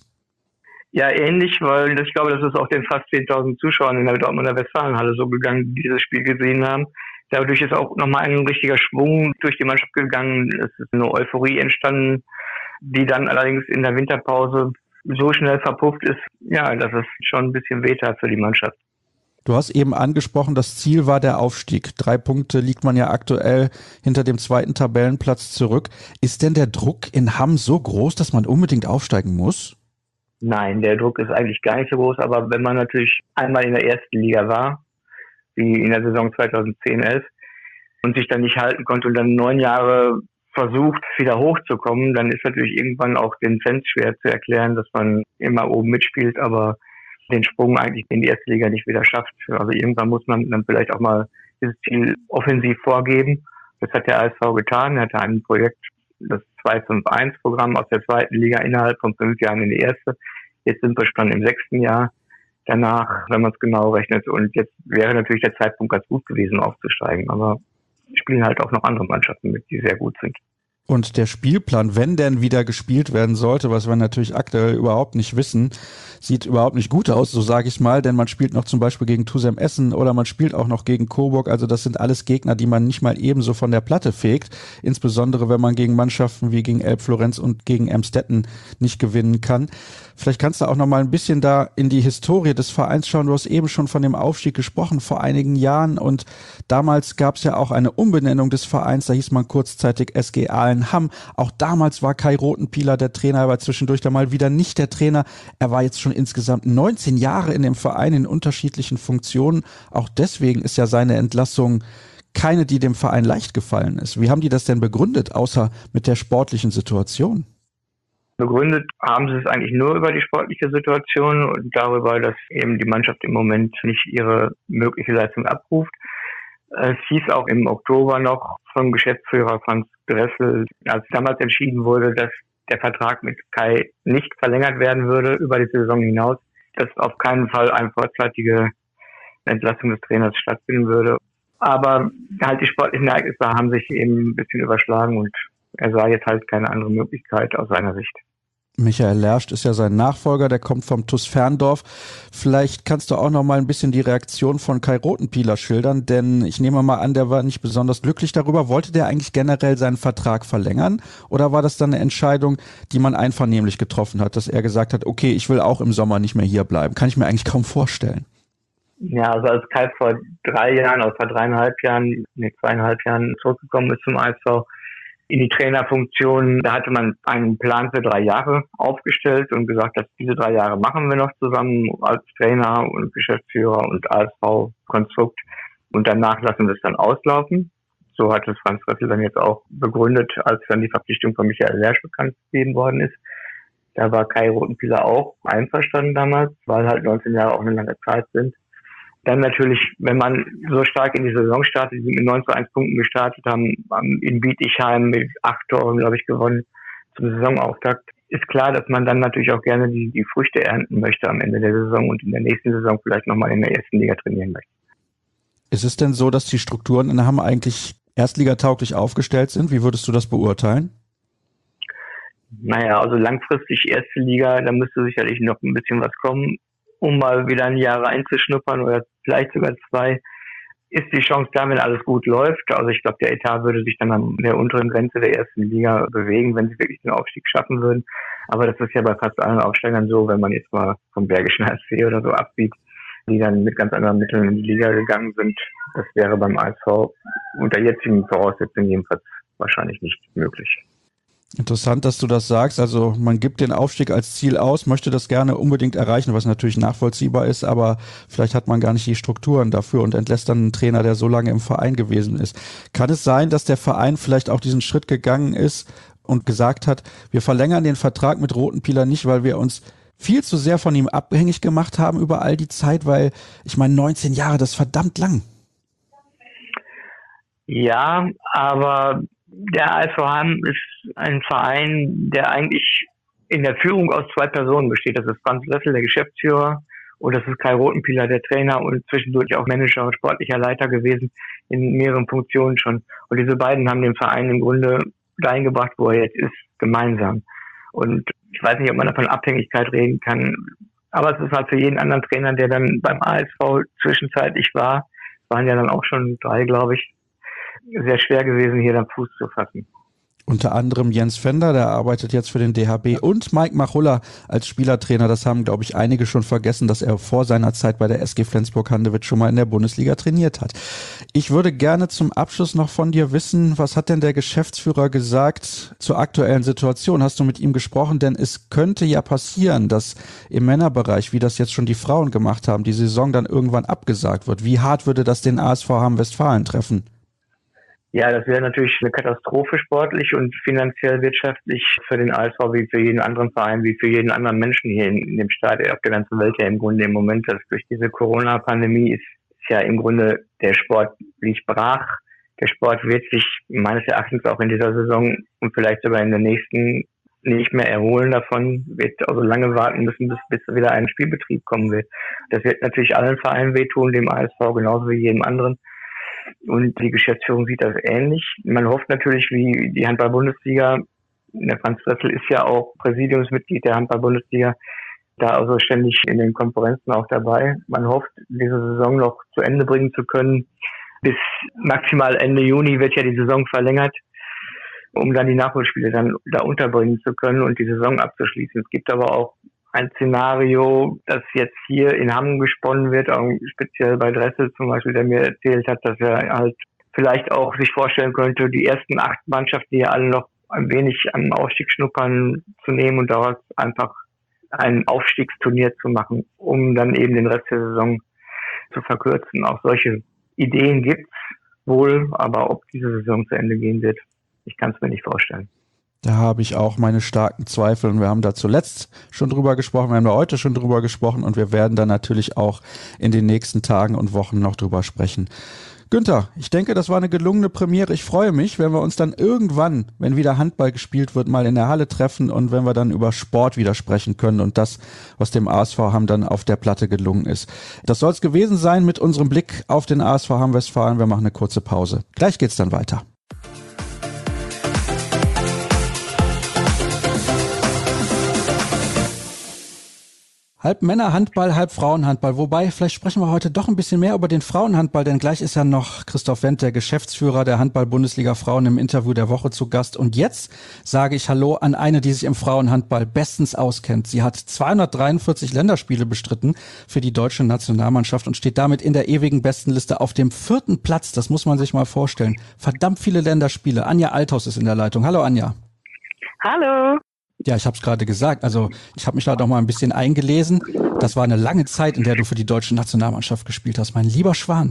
Ja, ähnlich, weil ich glaube, das ist auch den fast zehntausend Zuschauern in der Dortmunder Westfalenhalle so gegangen, die dieses Spiel gesehen haben. Dadurch ist auch nochmal ein richtiger Schwung durch die Mannschaft gegangen. Es ist eine Euphorie entstanden, die dann allerdings in der Winterpause so schnell verpufft ist, ja, dass es schon ein bisschen wehtat für die Mannschaft. Du hast eben angesprochen, das Ziel war der Aufstieg. Drei Punkte liegt man ja aktuell hinter dem zweiten Tabellenplatz zurück. Ist denn der Druck in Hamm so groß, dass man unbedingt aufsteigen muss? Nein, der Druck ist eigentlich gar nicht so groß, aber wenn man natürlich einmal in der ersten Liga war, wie in der Saison zweitausendzehn elf, und sich dann nicht halten konnte und dann neun Jahre versucht, wieder hochzukommen, dann ist natürlich irgendwann auch den Fans schwer zu erklären, dass man immer oben mitspielt, aber den Sprung eigentlich in die erste Liga nicht wieder schafft. Also irgendwann muss man dann vielleicht auch mal dieses Ziel offensiv vorgeben. Das hat der A S V getan. Er hatte ein Projekt, das zwei fünf eins Programm aus der zweiten Liga innerhalb von fünf Jahren in die erste. Jetzt sind wir schon im sechsten Jahr danach, wenn man es genau rechnet. Und jetzt wäre natürlich der Zeitpunkt ganz gut gewesen, aufzusteigen. Aber spielen halt auch noch andere Mannschaften mit, die sehr gut sind. Und der Spielplan, wenn denn wieder gespielt werden sollte, was wir natürlich aktuell überhaupt nicht wissen, sieht überhaupt nicht gut aus, so sage ich mal, denn man spielt noch zum Beispiel gegen Tusem Essen oder man spielt auch noch gegen Coburg, also das sind alles Gegner, die man nicht mal ebenso von der Platte fegt, insbesondere wenn man gegen Mannschaften wie gegen Elbflorenz und gegen Emstetten nicht gewinnen kann. Vielleicht kannst du auch noch mal ein bisschen da in die Historie des Vereins schauen. Du hast eben schon von dem Aufstieg gesprochen vor einigen Jahren und damals gab es ja auch eine Umbenennung des Vereins, da hieß man kurzzeitig S G Ahlen-Hamm. Auch damals war Kai Rothenpiler der Trainer, aber zwischendurch dann mal wieder nicht der Trainer. Er war jetzt schon insgesamt neunzehn Jahre in dem Verein in unterschiedlichen Funktionen. Auch deswegen ist ja seine Entlassung keine, die dem Verein leicht gefallen ist. Wie haben die das denn begründet, außer mit der sportlichen Situation? Begründet haben sie es eigentlich nur über die sportliche Situation und darüber, dass eben die Mannschaft im Moment nicht ihre mögliche Leistung abruft. Es hieß auch im Oktober noch vom Geschäftsführer Franz Dressel, als damals entschieden wurde, dass der Vertrag mit Kai nicht verlängert werden würde über die Saison hinaus, dass auf keinen Fall eine vorzeitige Entlassung des Trainers stattfinden würde. Aber halt die sportlichen Ereignisse haben sich eben ein bisschen überschlagen und er sah jetzt halt keine andere Möglichkeit aus seiner Sicht. Michael Lercht ist ja sein Nachfolger, der kommt vom T U S Ferndorf. Vielleicht kannst du auch noch mal ein bisschen die Reaktion von Kai Rothenpiehler schildern, denn ich nehme mal an, der war nicht besonders glücklich darüber. Wollte der eigentlich generell seinen Vertrag verlängern oder war das dann eine Entscheidung, die man einvernehmlich getroffen hat, dass er gesagt hat, okay, ich will auch im Sommer nicht mehr hier bleiben? Kann ich mir eigentlich kaum vorstellen. Ja, also als Kai vor drei Jahren, oder vor dreieinhalb Jahren, nee, zweieinhalb Jahren zurückgekommen ist zum A S V, in die Trainerfunktion, da hatte man einen Plan für drei Jahre aufgestellt und gesagt, dass diese drei Jahre machen wir noch zusammen als Trainer und Geschäftsführer und A S V-Konstrukt und danach lassen wir es dann auslaufen. So hat es Franz Ressel dann jetzt auch begründet, als dann die Verpflichtung von Michael Lersch bekannt gegeben worden ist. Da war Kai Rothenpiehler auch einverstanden damals, weil halt neunzehn Jahre auch eine lange Zeit sind. Dann natürlich, wenn man so stark in die Saison startet, die sind mit neun zu eins Punkten gestartet, haben in Bietigheim mit acht Toren, glaube ich, gewonnen zum Saisonauftakt. Ist klar, dass man dann natürlich auch gerne die, die Früchte ernten möchte am Ende der Saison und in der nächsten Saison vielleicht nochmal in der ersten Liga trainieren möchte. Ist es denn so, dass die Strukturen in Hamm eigentlich erstligatauglich aufgestellt sind? Wie würdest du das beurteilen? Naja, also langfristig erste Liga, da müsste sicherlich noch ein bisschen was kommen, um mal wieder ein Jahr reinzuschnuppern oder vielleicht sogar zwei, ist die Chance da, wenn alles gut läuft. Also ich glaube, der Etat würde sich dann an der unteren Grenze der ersten Liga bewegen, wenn sie wirklich den Aufstieg schaffen würden. Aber das ist ja bei fast allen Aufsteigern so, wenn man jetzt mal vom Bergischen H S C oder so absieht, die dann mit ganz anderen Mitteln in die Liga gegangen sind. Das wäre beim A S V unter jetzigen Voraussetzungen jedenfalls wahrscheinlich nicht möglich. Interessant, dass du das sagst. Also man gibt den Aufstieg als Ziel aus, möchte das gerne unbedingt erreichen, was natürlich nachvollziehbar ist, aber vielleicht hat man gar nicht die Strukturen dafür und entlässt dann einen Trainer, der so lange im Verein gewesen ist. Kann es sein, dass der Verein vielleicht auch diesen Schritt gegangen ist und gesagt hat, wir verlängern den Vertrag mit Rothenpiehler nicht, weil wir uns viel zu sehr von ihm abhängig gemacht haben über all die Zeit, weil ich meine, neunzehn Jahre, das ist verdammt lang. Ja, aber der A S V Hamm ist ein Verein, der eigentlich in der Führung aus zwei Personen besteht. Das ist Franz Ressel, der Geschäftsführer, und das ist Kai Rothenpiehler, der Trainer und zwischendurch auch Manager und sportlicher Leiter gewesen in mehreren Funktionen schon. Und diese beiden haben den Verein im Grunde dahin gebracht, wo er jetzt ist, gemeinsam. Und ich weiß nicht, ob man da von Abhängigkeit reden kann, aber es ist halt für jeden anderen Trainer, der dann beim A S V zwischenzeitlich war, waren ja dann auch schon drei, glaube ich, sehr schwer gewesen, hier dann Fuß zu fassen. Unter anderem Jens Fender, der arbeitet jetzt für den D H B, und Mike Machulla als Spielertrainer. Das haben, glaube ich, einige schon vergessen, dass er vor seiner Zeit bei der S G Flensburg-Handewitt schon mal in der Bundesliga trainiert hat. Ich würde gerne zum Abschluss noch von dir wissen, was hat denn der Geschäftsführer gesagt zur aktuellen Situation? Hast du mit ihm gesprochen? Denn es könnte ja passieren, dass im Männerbereich, wie das jetzt schon die Frauen gemacht haben, die Saison dann irgendwann abgesagt wird. Wie hart würde das den A S V Hamm-Westfalen treffen? Ja, das wäre natürlich eine Katastrophe sportlich und finanziell wirtschaftlich für den A S V wie für jeden anderen Verein, wie für jeden anderen Menschen hier in, in dem Staat, auf der ganzen Welt ja im Grunde im Moment. Dass durch diese Corona-Pandemie ist, ist ja im Grunde der Sport liegt brach. Der Sport wird sich meines Erachtens auch in dieser Saison und vielleicht sogar in der nächsten nicht mehr erholen davon, wird also lange warten müssen, bis, bis wieder ein Spielbetrieb kommen wird. Das wird natürlich allen Vereinen wehtun, dem A S V genauso wie jedem anderen. Und die Geschäftsführung sieht das ähnlich. Man hofft natürlich, wie die Handball-Bundesliga, der Franz Ressel ist ja auch Präsidiumsmitglied der Handball-Bundesliga, da also ständig in den Konferenzen auch dabei. Man hofft, diese Saison noch zu Ende bringen zu können. Bis maximal Ende Juni wird ja die Saison verlängert, um dann die Nachholspiele dann da unterbringen zu können und die Saison abzuschließen. Es gibt aber auch ein Szenario, das jetzt hier in Hamm gesponnen wird, auch speziell bei Dressel zum Beispiel, der mir erzählt hat, dass er halt vielleicht auch sich vorstellen könnte, die ersten acht Mannschaften, die ja alle noch ein wenig am Aufstieg schnuppern, zu nehmen und daraus einfach ein Aufstiegsturnier zu machen, um dann eben den Rest der Saison zu verkürzen. Auch solche Ideen gibt's wohl, aber ob diese Saison zu Ende gehen wird, ich kann es mir nicht vorstellen. Da habe ich auch meine starken Zweifel und wir haben da zuletzt schon drüber gesprochen, wir haben da heute schon drüber gesprochen und wir werden da natürlich auch in den nächsten Tagen und Wochen noch drüber sprechen. Günther, ich denke, das war eine gelungene Premiere. Ich freue mich, wenn wir uns dann irgendwann, wenn wieder Handball gespielt wird, mal in der Halle treffen und wenn wir dann über Sport wieder sprechen können und das, was dem A S V Hamm dann auf der Platte gelungen ist. Das soll es gewesen sein mit unserem Blick auf den A S V Hamm-Westfalen. Wir machen eine kurze Pause. Gleich geht's dann weiter. Halb Männerhandball, halb Frauenhandball. Wobei, vielleicht sprechen wir heute doch ein bisschen mehr über den Frauenhandball, denn gleich ist ja noch Christoph Wendt, der Geschäftsführer der Handball-Bundesliga Frauen, im Interview der Woche zu Gast. Und jetzt sage ich Hallo an eine, die sich im Frauenhandball bestens auskennt. Sie hat zweihundertdreiundvierzig Länderspiele bestritten für die deutsche Nationalmannschaft und steht damit in der ewigen Bestenliste auf dem vierten Platz. Das muss man sich mal vorstellen. Verdammt viele Länderspiele. Anja Althaus ist in der Leitung. Hallo Anja. Hallo. Ja, ich habe es gerade gesagt. Also ich habe mich da doch mal ein bisschen eingelesen. Das war eine lange Zeit, in der du für die deutsche Nationalmannschaft gespielt hast. Mein lieber Schwan.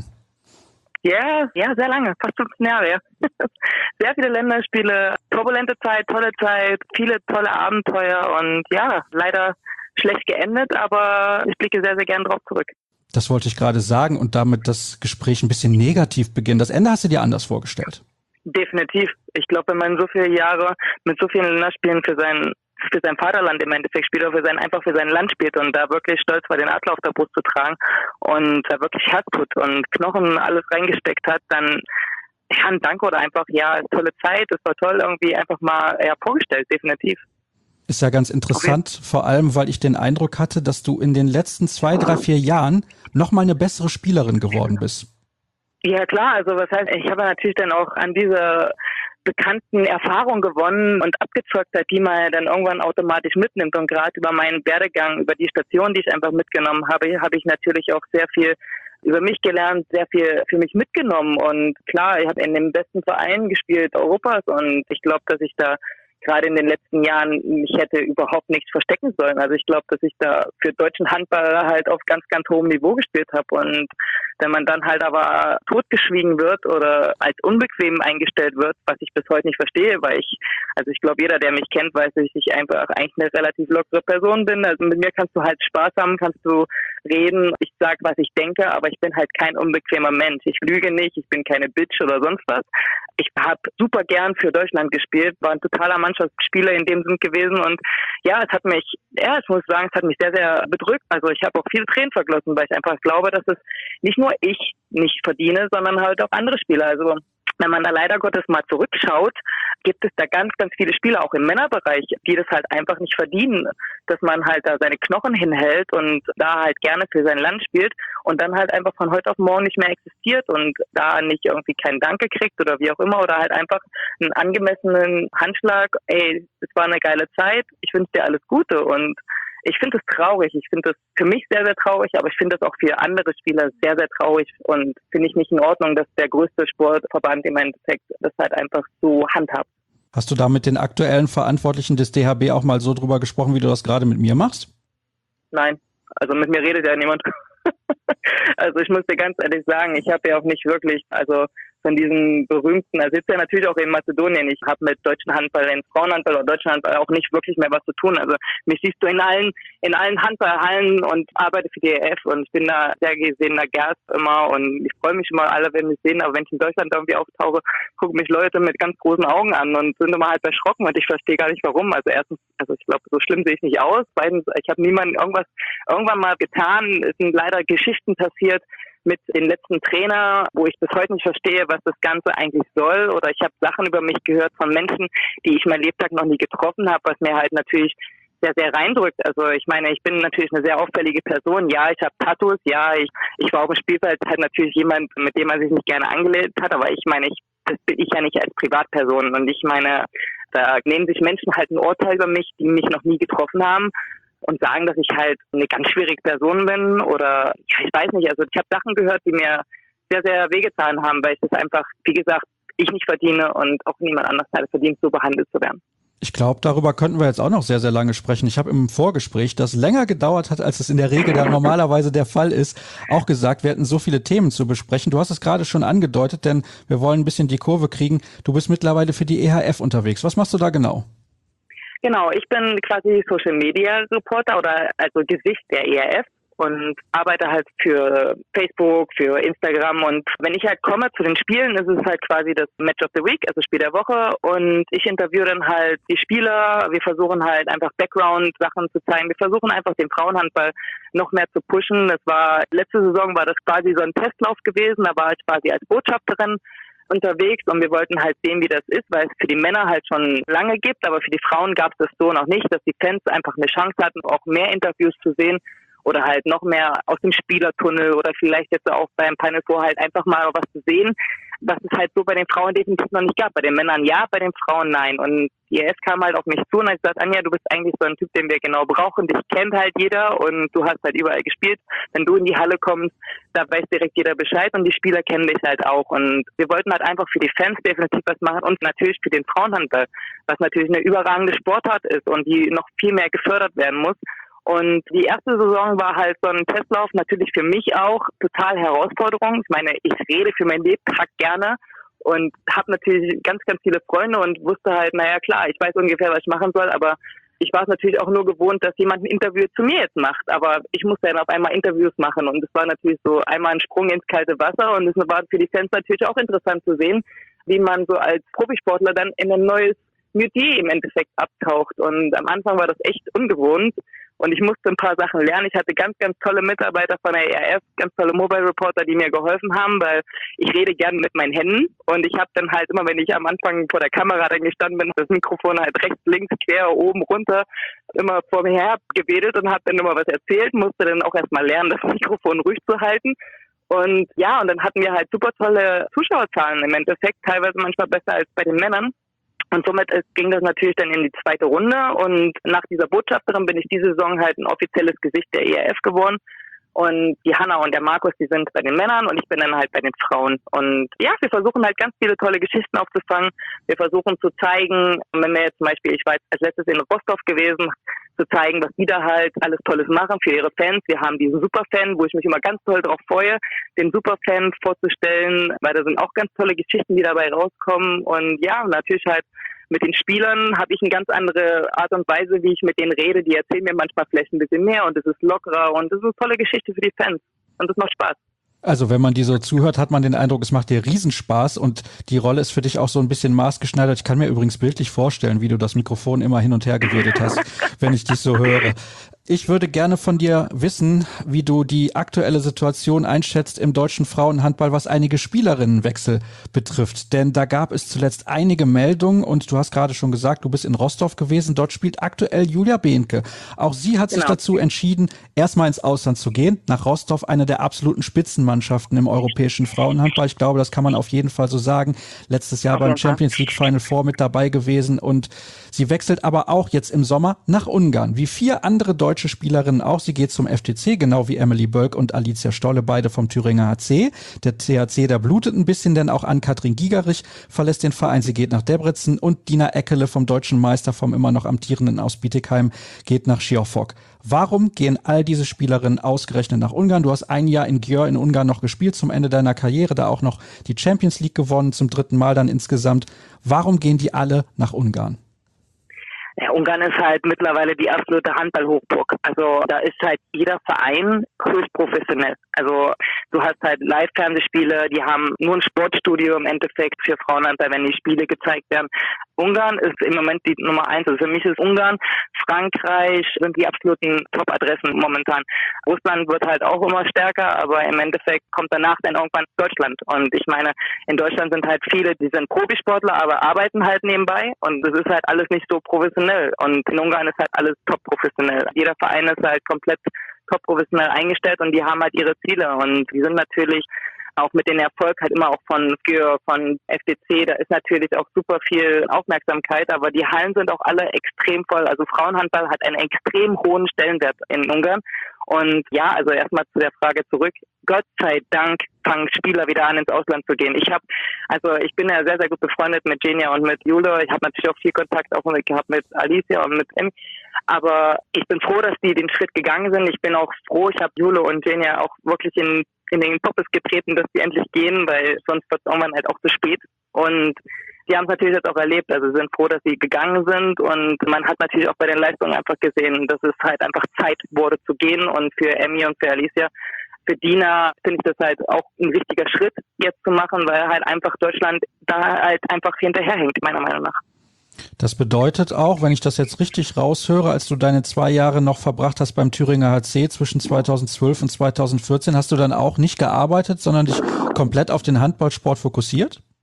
Ja, ja, sehr lange, fast fünfzehn Jahre. Ja. Sehr viele Länderspiele, turbulente Zeit, tolle Zeit, viele tolle Abenteuer und ja, leider schlecht geendet, aber ich blicke sehr, sehr gern drauf zurück. Das wollte ich gerade sagen und damit das Gespräch ein bisschen negativ beginnen. Das Ende hast du dir anders vorgestellt. Definitiv. Ich glaube, wenn man so viele Jahre mit so vielen Länderspielen für sein für sein Vaterland im Endeffekt spielt oder für sein einfach für sein Land spielt und da wirklich stolz war, den Adler auf der Brust zu tragen und da wirklich Herzblut und Knochen alles reingesteckt hat, dann ja, ein Dank oder einfach, ja, tolle Zeit, es war toll irgendwie einfach mal ja, vorgestellt, definitiv. Ist ja ganz interessant, okay. Vor allem, weil ich den Eindruck hatte, dass du in den letzten zwei, drei, vier Jahren nochmal eine bessere Spielerin geworden bist. Ja klar, also was heißt, ich habe natürlich dann auch an dieser bekannten Erfahrung gewonnen und abgezockt hat, die man dann irgendwann automatisch mitnimmt. Und gerade über meinen Werdegang, über die Station, die ich einfach mitgenommen habe, habe ich natürlich auch sehr viel über mich gelernt, sehr viel für mich mitgenommen. Und klar, ich habe in dem besten Verein gespielt Europas und ich glaube, dass ich da gerade in den letzten Jahren mich hätte überhaupt nichts verstecken sollen. Also ich glaube, dass ich da für deutschen Handball halt auf ganz, ganz hohem Niveau gespielt habe. Und wenn man dann halt aber totgeschwiegen wird oder als unbequem eingestellt wird, was ich bis heute nicht verstehe, weil ich, also ich glaube, jeder, der mich kennt, weiß, dass ich einfach eigentlich eine relativ lockere Person bin. Also mit mir kannst du halt Spaß haben, kannst du reden. Ich sage, was ich denke, aber ich bin halt kein unbequemer Mensch. Ich lüge nicht, ich bin keine Bitch oder sonst was. Ich habe super gern für Deutschland gespielt, war ein totaler Mannschaftsspieler in dem Sinn gewesen und ja, es hat mich, ja, ich muss sagen, es hat mich sehr, sehr bedrückt. Also ich habe auch viele Tränen vergossen, weil ich einfach glaube, dass es nicht nur ich nicht verdiene, sondern halt auch andere Spieler. Also wenn man da leider Gottes mal zurückschaut, gibt es da ganz, ganz viele Spieler, auch im Männerbereich, die das halt einfach nicht verdienen, dass man halt da seine Knochen hinhält und da halt gerne für sein Land spielt und dann halt einfach von heute auf morgen nicht mehr existiert und da nicht irgendwie keinen Danke kriegt oder wie auch immer oder halt einfach einen angemessenen Handschlag, ey, es war eine geile Zeit, ich wünsche dir alles Gute und ich finde es traurig. Ich finde es für mich sehr, sehr traurig, aber ich finde es auch für andere Spieler sehr, sehr traurig und finde ich nicht in Ordnung, dass der größte Sportverband im Endeffekt das halt einfach so handhabt. Hast du da mit den aktuellen Verantwortlichen des D H B auch mal so drüber gesprochen, wie du das gerade mit mir machst? Nein, also mit mir redet ja niemand. Also ich muss dir ganz ehrlich sagen, ich habe ja auch nicht wirklich, also von diesen berühmten, also sitze ja natürlich auch in Mazedonien. Ich habe mit deutschen Handball, in Frauenhandball oder deutschen Handball auch nicht wirklich mehr was zu tun. Also mich siehst du in allen in allen Handballhallen und arbeite für die E F und ich bin da sehr gesehener Gast immer und ich freue mich immer, alle werden mich sehen, aber wenn ich in Deutschland irgendwie auftauche, gucken mich Leute mit ganz großen Augen an und sind immer halt erschrocken und ich verstehe gar nicht warum. Also erstens, also ich glaube, so schlimm sehe ich nicht aus. Zweitens, ich habe niemandem irgendwas irgendwann mal getan. Es sind leider Geschichten passiert mit dem letzten Trainer, wo ich bis heute nicht verstehe, was das Ganze eigentlich soll. Oder ich habe Sachen über mich gehört von Menschen, die ich mein Lebtag noch nie getroffen habe, was mir halt natürlich sehr, sehr reindrückt. Also ich meine, ich bin natürlich eine sehr auffällige Person. Ja, ich habe Tattoos. Ja, ich, ich war auf dem Spielfeld halt natürlich jemand, mit dem man sich nicht gerne angelegt hat. Aber ich meine, ich, das bin ich ja nicht als Privatperson. Und ich meine, da nehmen sich Menschen halt ein Urteil über mich, die mich noch nie getroffen haben. Und sagen, dass ich halt eine ganz schwierige Person bin oder ja, ich weiß nicht, also ich habe Sachen gehört, die mir sehr, sehr wehgetan haben, weil ich das einfach, wie gesagt, ich nicht verdiene und auch niemand anders halt verdient, so behandelt zu werden. Ich glaube, darüber könnten wir jetzt auch noch sehr, sehr lange sprechen. Ich habe im Vorgespräch, das länger gedauert hat, als es in der Regel da normalerweise der Fall ist, auch gesagt, wir hätten so viele Themen zu besprechen. Du hast es gerade schon angedeutet, denn wir wollen ein bisschen die Kurve kriegen. Du bist mittlerweile für die E H F unterwegs. Was machst du da genau? Genau, ich bin quasi Social Media Reporter oder also Gesicht der E H F und arbeite halt für Facebook, für Instagram und wenn ich halt komme zu den Spielen, ist es halt quasi das Match of the Week, also Spiel der Woche und ich interviewe dann halt die Spieler, wir versuchen halt einfach Background-Sachen zu zeigen, wir versuchen einfach den Frauenhandball noch mehr zu pushen. Das war, letzte Saison war das quasi so ein Testlauf gewesen, da war ich quasi als Botschafterin unterwegs und wir wollten halt sehen, wie das ist, weil es für die Männer halt schon lange gibt, aber für die Frauen gab es das so noch nicht, dass die Fans einfach eine Chance hatten, auch mehr Interviews zu sehen oder halt noch mehr aus dem Spielertunnel oder vielleicht jetzt auch beim Final Four halt einfach mal was zu sehen, was es halt so bei den Frauen definitiv noch nicht gab. Bei den Männern ja, bei den Frauen nein. Und die E S kam halt auf mich zu und hat gesagt, Anja, du bist eigentlich so ein Typ, den wir genau brauchen. Dich kennt halt jeder und du hast halt überall gespielt. Wenn du in die Halle kommst, da weiß direkt jeder Bescheid und die Spieler kennen dich halt auch. Und wir wollten halt einfach für die Fans definitiv was machen und natürlich für den Frauenhandball, was natürlich eine überragende Sportart ist und die noch viel mehr gefördert werden muss. Und die erste Saison war halt so ein Testlauf, natürlich für mich auch total Herausforderung. Ich meine, ich rede für mein Leben gerne und habe natürlich ganz, ganz viele Freunde und wusste halt, naja klar, ich weiß ungefähr, was ich machen soll, aber ich war es natürlich auch nur gewohnt, dass jemand ein Interview zu mir jetzt macht. Aber ich musste dann auf einmal Interviews machen und es war natürlich so einmal ein Sprung ins kalte Wasser und es war für die Fans natürlich auch interessant zu sehen, wie man so als Profisportler dann in ein neues Metier im Endeffekt abtaucht. Und am Anfang war das echt ungewohnt. Und ich musste ein paar Sachen lernen. Ich hatte ganz, ganz tolle Mitarbeiter von der E R F, ganz tolle Mobile Reporter, die mir geholfen haben, weil ich rede gerne mit meinen Händen. Und ich habe dann halt immer, wenn ich am Anfang vor der Kamera dann gestanden bin, das Mikrofon halt rechts, links, quer, oben, runter, immer vor mir her gewedelt und habe dann immer was erzählt, musste dann auch erstmal lernen, das Mikrofon ruhig zu halten. Und ja, und dann hatten wir halt super tolle Zuschauerzahlen im Endeffekt, teilweise manchmal besser als bei den Männern. Und somit ging das natürlich dann in die zweite Runde und nach dieser Botschafterin bin ich diese Saison halt ein offizielles Gesicht der E R F geworden. Und die Hanna und der Markus, die sind bei den Männern und ich bin dann halt bei den Frauen. Und ja, wir versuchen halt ganz viele tolle Geschichten aufzufangen. Wir versuchen zu zeigen, wenn wir jetzt zum Beispiel, ich war jetzt als letztes in Rostock gewesen, zu zeigen, was die da halt alles Tolles machen für ihre Fans. Wir haben diesen Superfan, wo ich mich immer ganz toll drauf freue, den Superfan vorzustellen, weil da sind auch ganz tolle Geschichten, die dabei rauskommen. Und ja, natürlich halt mit den Spielern habe ich eine ganz andere Art und Weise, wie ich mit denen rede. Die erzählen mir manchmal vielleicht ein bisschen mehr und es ist lockerer und es ist eine tolle Geschichte für die Fans. Und es macht Spaß. Also wenn man die so zuhört, hat man den Eindruck, es macht dir Riesenspaß und die Rolle ist für dich auch so ein bisschen maßgeschneidert. Ich kann mir übrigens bildlich vorstellen, wie du das Mikrofon immer hin und her gewedelt hast, wenn ich dich so höre. Ich würde gerne von dir wissen, wie du die aktuelle Situation einschätzt im deutschen Frauenhandball, was einige Spielerinnenwechsel betrifft. Denn da gab es zuletzt einige Meldungen und du hast gerade schon gesagt, du bist in Rostock gewesen. Dort spielt aktuell Julia Behnke. Auch sie hat sich genau. dazu entschieden, erstmal ins Ausland zu gehen, nach Rostov, eine der absoluten Spitzenmannschaften im europäischen Frauenhandball. Ich glaube, das kann man auf jeden Fall so sagen. Letztes Jahr beim Champions League Final Four mit dabei gewesen und sie wechselt aber auch jetzt im Sommer nach Ungarn, wie vier andere deutsche Spielerinnen auch. Sie geht zum F T C, genau wie Emily Bölk und Alicia Stolle, beide vom Thüringer H C. Der T H C, der blutet ein bisschen, denn auch Ann-Kathrin Gigerich verlässt den Verein. Sie geht nach Debrecen und Dina Eckele vom deutschen Meister, vom immer noch amtierenden aus Bietigheim, geht nach Siófok. Warum gehen all diese Spielerinnen ausgerechnet nach Ungarn? Du hast ein Jahr in Győr in Ungarn noch gespielt, zum Ende deiner Karriere, da auch noch die Champions League gewonnen, zum dritten Mal dann insgesamt. Warum gehen die alle nach Ungarn? Ja, Ungarn ist halt mittlerweile die absolute Handball-Hochburg. Also da ist halt jeder Verein höchst professionell. Also du hast halt Live-Fernsehspiele, die haben nur ein Sportstudio im Endeffekt für Frauenhandball, wenn die Spiele gezeigt werden. Ungarn ist im Moment die Nummer eins. Also für mich ist Ungarn, Frankreich sind die absoluten Top-Adressen momentan. Russland wird halt auch immer stärker, aber im Endeffekt kommt danach dann irgendwann Deutschland. Und ich meine, in Deutschland sind halt viele, die sind Profisportler, aber arbeiten halt nebenbei. Und das ist halt alles nicht so professionell. Und in Ungarn ist halt alles top professionell. Jeder Verein ist halt komplett top professionell eingestellt und die haben halt ihre Ziele. Und die sind natürlich auch mit dem Erfolg halt immer auch von Győr, von F D C, da ist natürlich auch super viel Aufmerksamkeit, aber die Hallen sind auch alle extrem voll. Also Frauenhandball hat einen extrem hohen Stellenwert in Ungarn. Und ja, also erstmal zu der Frage zurück. Gott sei Dank fangen Spieler wieder an, ins Ausland zu gehen. Ich habe, also ich bin ja sehr, sehr gut befreundet mit Genia und mit Jule. Ich habe natürlich auch viel Kontakt auch mit, gehabt mit Alicia und mit Em. Aber ich bin froh, dass die den Schritt gegangen sind. Ich bin auch froh, ich habe Jule und Genia auch wirklich in, in den Poppes getreten, dass die endlich gehen, weil sonst wird es irgendwann halt auch zu spät. Und die haben es natürlich jetzt auch erlebt, also sind froh, dass sie gegangen sind und man hat natürlich auch bei den Leistungen einfach gesehen, dass es halt einfach Zeit wurde zu gehen und für Emmy und für Alicia, für Dina finde ich das halt auch ein wichtiger Schritt jetzt zu machen, weil halt einfach Deutschland da halt einfach hinterherhängt, meiner Meinung nach. Das bedeutet auch, wenn ich das jetzt richtig raushöre, als du deine zwei Jahre noch verbracht hast beim Thüringer H C zwischen zweitausendzwölf und zweitausendvierzehn, hast du dann auch nicht gearbeitet, sondern dich komplett auf den Handballsport fokussiert?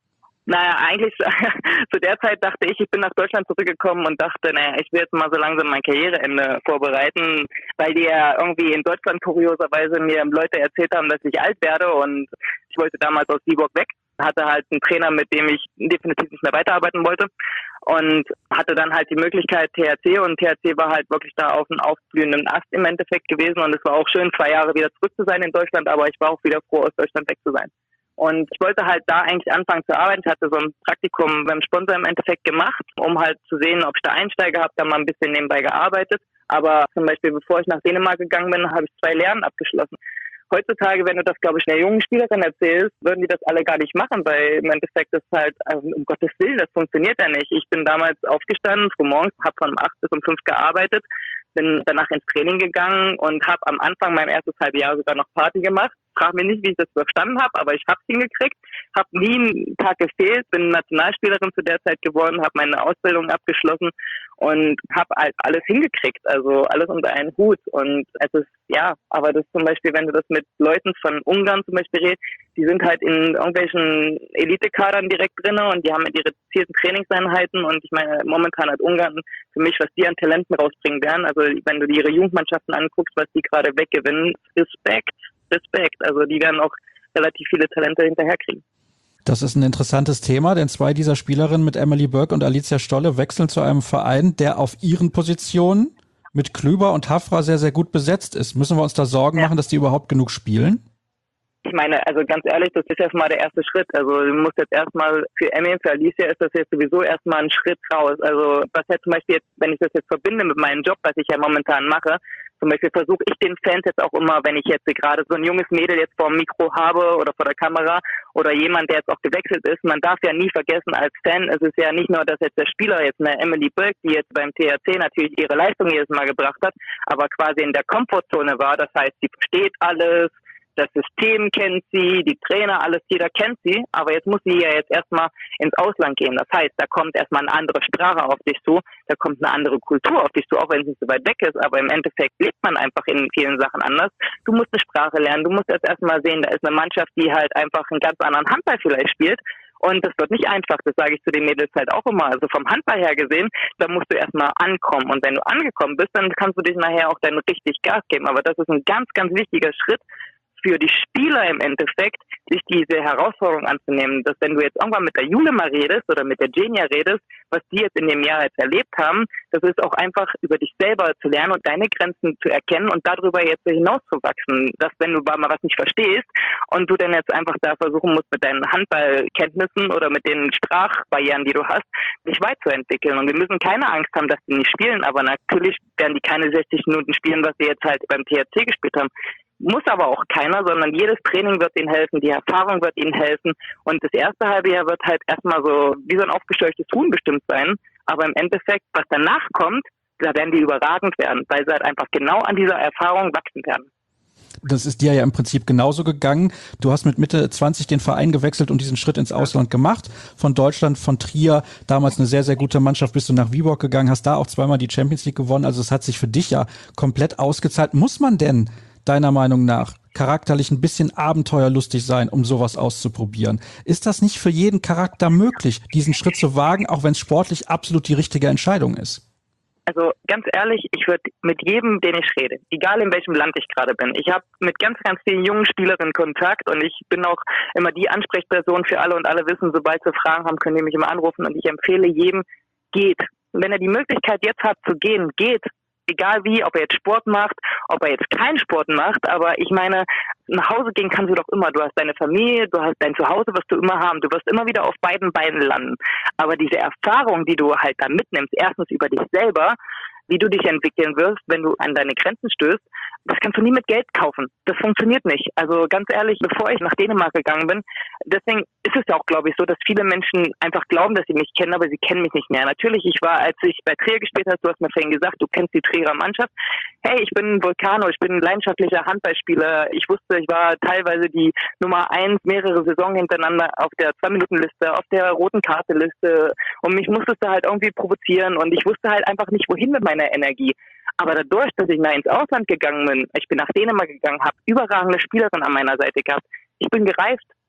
Naja, eigentlich zu der Zeit dachte ich, ich bin nach Deutschland zurückgekommen und dachte, naja, ich will jetzt mal so langsam mein Karriereende vorbereiten, weil die ja irgendwie in Deutschland kurioserweise mir Leute erzählt haben, dass ich alt werde und ich wollte damals aus Viborg weg, hatte halt einen Trainer, mit dem ich definitiv nicht mehr weiterarbeiten wollte und hatte dann halt die Möglichkeit T H C und T H C war halt wirklich da auf einem aufblühenden Ast im Endeffekt gewesen und es war auch schön, zwei Jahre wieder zurück zu sein in Deutschland, aber ich war auch wieder froh, aus Deutschland weg zu sein. Und ich wollte halt da eigentlich anfangen zu arbeiten. Ich hatte so ein Praktikum beim Sponsor im Endeffekt gemacht, um halt zu sehen, ob ich da einsteige, habe da mal ein bisschen nebenbei gearbeitet. Aber zum Beispiel, bevor ich nach Dänemark gegangen bin, habe ich zwei Lehren abgeschlossen. Heutzutage, wenn du das, glaube ich, einer jungen Spielerin erzählst, würden die das alle gar nicht machen, weil im Endeffekt ist halt, also um Gottes Willen, das funktioniert ja nicht. Ich bin damals aufgestanden, früh morgens, habe von um acht bis um fünf gearbeitet, bin danach ins Training gegangen und habe am Anfang mein erstes halbe Jahr sogar noch Party gemacht. Frag mich nicht, wie ich das verstanden habe, aber ich habe es hingekriegt, habe nie einen Tag gefehlt, bin Nationalspielerin zu der Zeit geworden, habe meine Ausbildung abgeschlossen und habe halt alles hingekriegt, also alles unter einen Hut. Und es ist, ja, aber das zum Beispiel, wenn du das mit Leuten von Ungarn zum Beispiel redest, die sind halt in irgendwelchen Elitekadern direkt drin und die haben ihre gezielten Trainingseinheiten und ich meine, momentan hat Ungarn für mich, was die an Talenten rausbringen werden, also wenn du ihre Jugendmannschaften anguckst, was die gerade weggewinnen, Respekt. Respekt. Also die werden auch relativ viele Talente hinterherkriegen. Das ist ein interessantes Thema, denn zwei dieser Spielerinnen mit Emily Burke und Alicia Stolle wechseln zu einem Verein, der auf ihren Positionen mit Klüber und Hafra sehr, sehr gut besetzt ist. Müssen wir uns da Sorgen ja. machen, dass die überhaupt genug spielen? Ich meine, also ganz ehrlich, das ist erstmal der erste Schritt. Also du musst jetzt erstmal, für Emmy, für Alicia ist das jetzt sowieso erstmal ein Schritt raus. Also was jetzt zum Beispiel jetzt, wenn ich das jetzt verbinde mit meinem Job, was ich ja momentan mache, zum Beispiel versuche ich den Fans jetzt auch immer, wenn ich jetzt gerade so ein junges Mädel jetzt vor dem Mikro habe oder vor der Kamera oder jemand, der jetzt auch gewechselt ist, man darf ja nie vergessen als Fan, es ist ja nicht nur, dass jetzt der Spieler jetzt eine Emily Burke, die jetzt beim T H C natürlich ihre Leistung jedes Mal gebracht hat, aber quasi in der Komfortzone war, das heißt, sie versteht alles, das System kennt sie, die Trainer, alles, jeder kennt sie, aber jetzt muss sie ja jetzt erstmal ins Ausland gehen. Das heißt, da kommt erstmal eine andere Sprache auf dich zu, da kommt eine andere Kultur auf dich zu, auch wenn es nicht so weit weg ist, aber im Endeffekt lebt man einfach in vielen Sachen anders. Du musst eine Sprache lernen, du musst jetzt erstmal sehen, da ist eine Mannschaft, die halt einfach einen ganz anderen Handball vielleicht spielt. Und das wird nicht einfach, das sage ich zu den Mädels halt auch immer. Also vom Handball her gesehen, da musst du erstmal ankommen. Und wenn du angekommen bist, dann kannst du dich nachher auch dann richtig Gas geben. Aber das ist ein ganz, ganz wichtiger Schritt für die Spieler im Endeffekt, sich diese Herausforderung anzunehmen, dass wenn du jetzt irgendwann mit der Jule mal redest oder mit der Genia redest, was die jetzt in dem Jahr jetzt erlebt haben, das ist auch einfach über dich selber zu lernen und deine Grenzen zu erkennen und darüber jetzt hinauszuwachsen, dass wenn du mal was nicht verstehst und du dann jetzt einfach da versuchen musst, mit deinen Handballkenntnissen oder mit den Sprachbarrieren, die du hast, dich weiterzuentwickeln. Und wir müssen keine Angst haben, dass die nicht spielen, aber natürlich werden die keine sechzig Minuten spielen, was sie jetzt halt beim T H C gespielt haben. Muss aber auch keiner, sondern jedes Training wird ihnen helfen, die Erfahrung wird ihnen helfen und das erste halbe Jahr wird halt erstmal so wie so ein aufgescheuchtes Huhn bestimmt sein, aber im Endeffekt, was danach kommt, da werden die überragend werden, weil sie halt einfach genau an dieser Erfahrung wachsen werden. Das ist dir ja im Prinzip genauso gegangen. Du hast mit Mitte zwanzig den Verein gewechselt und diesen Schritt ins Ausland gemacht. Von Deutschland, von Trier, damals eine sehr, sehr gute Mannschaft, bist du nach Viborg gegangen, hast da auch zweimal die Champions League gewonnen. Also es hat sich für dich ja komplett ausgezahlt. Muss man denn deiner Meinung nach charakterlich ein bisschen abenteuerlustig sein, um sowas auszuprobieren? Ist das nicht für jeden Charakter möglich, diesen Schritt zu wagen, auch wenn es sportlich absolut die richtige Entscheidung ist? Also ganz ehrlich, ich würde mit jedem, den ich rede, egal in welchem Land ich gerade bin, ich habe mit ganz, ganz vielen jungen Spielerinnen Kontakt und ich bin auch immer die Ansprechperson für alle und alle wissen, sobald sie Fragen haben, können die mich immer anrufen und ich empfehle jedem, geht. Und wenn er die Möglichkeit jetzt hat zu gehen, geht. Egal wie, ob er jetzt Sport macht, ob er jetzt keinen Sport macht, aber ich meine, nach Hause gehen kannst du doch immer. Du hast deine Familie, du hast dein Zuhause, wirst du immer haben. Du wirst immer wieder auf beiden Beinen landen. Aber diese Erfahrung, die du halt da mitnimmst, erstens über dich selber, wie du dich entwickeln wirst, wenn du an deine Grenzen stößt, das kannst du nie mit Geld kaufen. Das funktioniert nicht. Also ganz ehrlich, bevor ich nach Dänemark gegangen bin, deswegen ist es ja auch, glaube ich, so, dass viele Menschen einfach glauben, dass sie mich kennen, aber sie kennen mich nicht mehr. Natürlich, ich war, als ich bei Trier gespielt habe, du hast mir vorhin gesagt, du kennst die Trierer Mannschaft. Hey, ich bin ein Vulcano, ich bin ein leidenschaftlicher Handballspieler. Ich wusste, ich war teilweise die Nummer eins mehrere Saisons hintereinander auf der Zwei-Minuten-Liste, auf der roten Karte-Liste und mich musstest du halt irgendwie provozieren und ich wusste halt einfach nicht, wohin mit meiner Energie. Aber dadurch, dass ich mal ins Ausland gegangen bin, ich bin nach Dänemark gegangen, habe überragende Spielerinnen an meiner Seite gehabt. Ich bin gereift,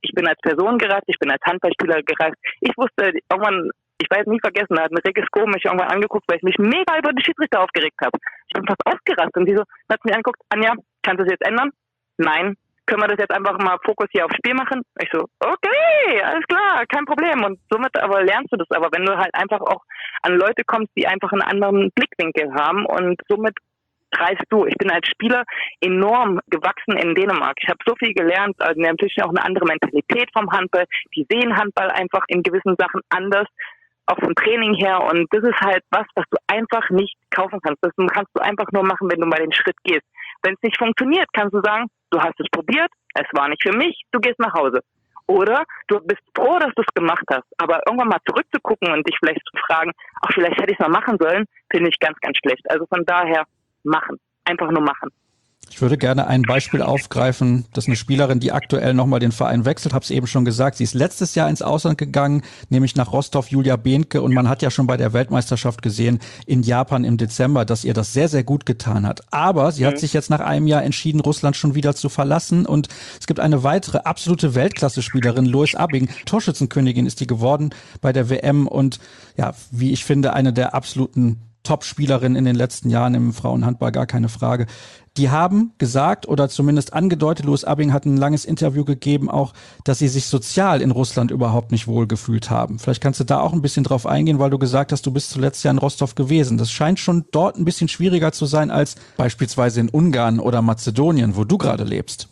Ich bin als Person gereist, ich bin als Handballspieler gereist. Ich wusste irgendwann, ich werde es nie vergessen, da hat ein Regisseur mich irgendwann angeguckt, weil ich mich mega über die Schiedsrichter aufgeregt habe. Ich bin fast ausgerastet und die so, hat mich angeguckt, Anja, kannst du das jetzt ändern? Nein. Können wir das jetzt einfach mal Fokus hier aufs Spiel machen? Ich so, okay, alles klar, kein Problem. Und somit aber lernst du das. Aber wenn du halt einfach auch an Leute kommst, die einfach einen anderen Blickwinkel haben und somit reist du. Ich bin als Spieler enorm gewachsen in Dänemark. Ich habe so viel gelernt, also natürlich auch eine andere Mentalität vom Handball. Die sehen Handball einfach in gewissen Sachen anders, auch vom Training her. Und das ist halt was, was du einfach nicht kaufen kannst. Das kannst du einfach nur machen, wenn du mal den Schritt gehst. Wenn es nicht funktioniert, kannst du sagen, du hast es probiert, es war nicht für mich, du gehst nach Hause. Oder du bist froh, dass du es gemacht hast. Aber irgendwann mal zurückzugucken und dich vielleicht zu fragen, ach, vielleicht hätte ich es mal machen sollen, finde ich ganz, ganz schlecht. Also von daher machen. Einfach nur machen. Ich würde gerne ein Beispiel aufgreifen, das ist eine Spielerin, die aktuell nochmal den Verein wechselt, habe es eben schon gesagt. Sie ist letztes Jahr ins Ausland gegangen, nämlich nach Rostov, Julia Behnke. Und man hat ja schon bei der Weltmeisterschaft gesehen in Japan im Dezember, dass ihr das sehr, sehr gut getan hat. Aber sie mhm. hat sich jetzt nach einem Jahr entschieden, Russland schon wieder zu verlassen. Und es gibt eine weitere absolute Weltklasse-Spielerin, Louise Abbing. Torschützenkönigin ist die geworden bei der W M. Und ja, wie ich finde, eine der absoluten Top-Spielerin in den letzten Jahren im Frauenhandball, gar keine Frage. Die haben gesagt oder zumindest angedeutet, Louise Abbing hat ein langes Interview gegeben, auch, dass sie sich sozial in Russland überhaupt nicht wohlgefühlt haben. Vielleicht kannst du da auch ein bisschen drauf eingehen, weil du gesagt hast, du bist zuletzt ja in Rostov gewesen. Das scheint schon dort ein bisschen schwieriger zu sein als beispielsweise in Ungarn oder Mazedonien, wo du gerade lebst.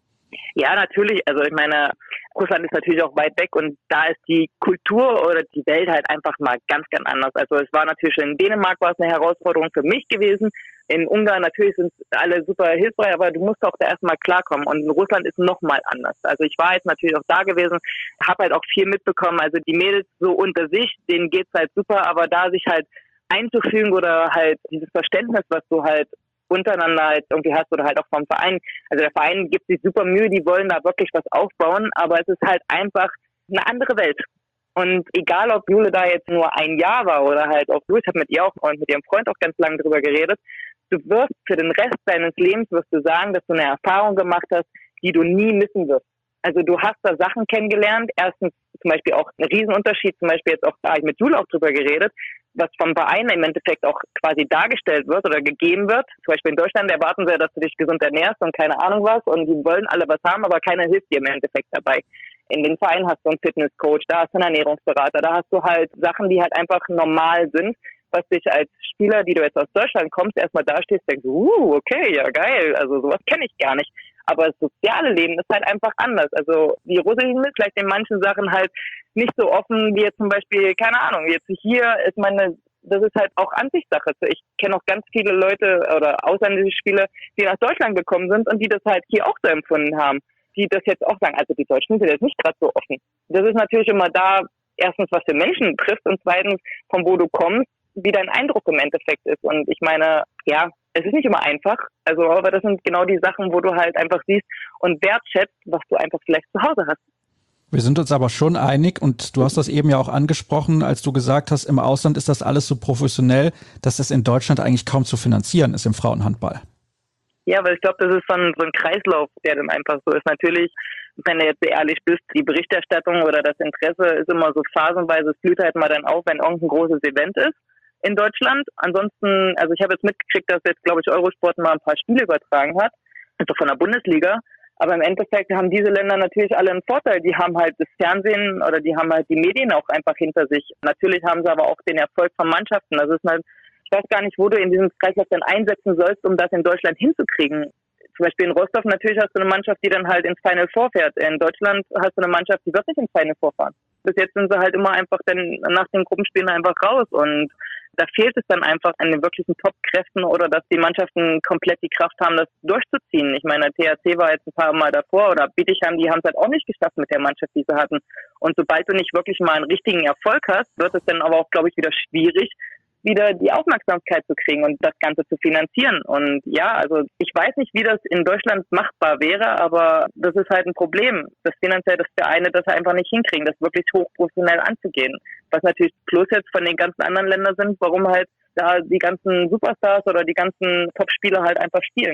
Ja, natürlich. Also ich meine, Russland ist natürlich auch weit weg und da ist die Kultur oder die Welt halt einfach mal ganz, ganz anders. Also es war natürlich in Dänemark war es eine Herausforderung für mich gewesen. In Ungarn natürlich sind alle super hilfreich, aber du musst auch da erstmal klarkommen. Und in Russland ist noch mal anders. Also ich war jetzt natürlich auch da gewesen, habe halt auch viel mitbekommen. Also die Mädels so unter sich, denen geht's halt super, aber da sich halt einzufügen oder halt dieses Verständnis, was du halt untereinander halt irgendwie hast oder halt auch vom Verein. Also der Verein gibt sich super Mühe, die wollen da wirklich was aufbauen, aber es ist halt einfach eine andere Welt. Und egal, ob Jule da jetzt nur ein Jahr war oder halt auch du, ich habe mit ihr auch und mit ihrem Freund auch ganz lange drüber geredet, du wirst für den Rest deines Lebens, wirst du sagen, dass du eine Erfahrung gemacht hast, die du nie missen wirst. Also du hast da Sachen kennengelernt, erstens zum Beispiel auch ein Riesenunterschied, zum Beispiel jetzt auch, da habe ich mit Jule auch drüber geredet, was vom Verein im Endeffekt auch quasi dargestellt wird oder gegeben wird. Zum Beispiel in Deutschland erwarten sie, dass du dich gesund ernährst und keine Ahnung was und die wollen alle was haben, aber keiner hilft dir im Endeffekt dabei. In den Vereinen hast du einen Fitnesscoach, da hast du einen Ernährungsberater, da hast du halt Sachen, die halt einfach normal sind, was dich als Spieler, die du jetzt aus Deutschland kommst, erstmal dastehst, denkst du, uh, okay, ja geil, also sowas kenne ich gar nicht. Aber das soziale Leben ist halt einfach anders. Also die Russen sind vielleicht in manchen Sachen halt nicht so offen wie jetzt zum Beispiel, keine Ahnung, jetzt hier ist meine, das ist halt auch Ansichtssache. Ich kenne auch ganz viele Leute oder ausländische Spieler, die nach Deutschland gekommen sind und die das halt hier auch so empfunden haben, die das jetzt auch sagen, also die Deutschen sind jetzt nicht gerade so offen. Das ist natürlich immer da, erstens, was für Menschen trifft und zweitens, von wo du kommst, wie dein Eindruck im Endeffekt ist. Und ich meine, ja, es ist nicht immer einfach, also aber das sind genau die Sachen, wo du halt einfach siehst und wertschätzt, was du einfach vielleicht zu Hause hast. Wir sind uns aber schon einig und du hast das eben ja auch angesprochen, als du gesagt hast, im Ausland ist das alles so professionell, dass das in Deutschland eigentlich kaum zu finanzieren ist im Frauenhandball. Ja, weil ich glaube, das ist so ein, so ein Kreislauf, der dann einfach so ist. Natürlich, wenn du jetzt ehrlich bist, die Berichterstattung oder das Interesse ist immer so phasenweise, es blüht halt mal dann auf, wenn irgendein großes Event ist in Deutschland. Ansonsten, also ich habe jetzt mitgekriegt, dass jetzt, glaube ich, Eurosport mal ein paar Spiele übertragen hat, also von der Bundesliga. Aber im Endeffekt haben diese Länder natürlich alle einen Vorteil. Die haben halt das Fernsehen oder die haben halt die Medien auch einfach hinter sich. Natürlich haben sie aber auch den Erfolg von Mannschaften. Also es ist halt, ich weiß gar nicht, wo du in diesem Kreislauf dann einsetzen sollst, um das in Deutschland hinzukriegen. Zum Beispiel in Rostov, natürlich hast du eine Mannschaft, die dann halt ins Final Four fährt. In Deutschland hast du eine Mannschaft, die wird nicht ins Final Four fahren. Bis jetzt sind sie halt immer einfach dann nach den Gruppenspielen einfach raus und da fehlt es dann einfach an den wirklichen Top-Kräften oder dass die Mannschaften komplett die Kraft haben, das durchzuziehen. Ich meine, T H C war jetzt ein paar Mal davor oder Bietigheim, die haben es halt auch nicht geschafft mit der Mannschaft, die sie hatten. Und sobald du nicht wirklich mal einen richtigen Erfolg hast, wird es dann aber auch, glaube ich, wieder schwierig, wieder die Aufmerksamkeit zu kriegen und das Ganze zu finanzieren. Und ja, also ich weiß nicht, wie das in Deutschland machbar wäre, aber das ist halt ein Problem, das finanziell das Vereine das einfach nicht hinkriegen, das wirklich hochprofessionell anzugehen. Was natürlich plus jetzt von den ganzen anderen Ländern sind, warum halt da die ganzen Superstars oder die ganzen Top-Spieler halt einfach spielen.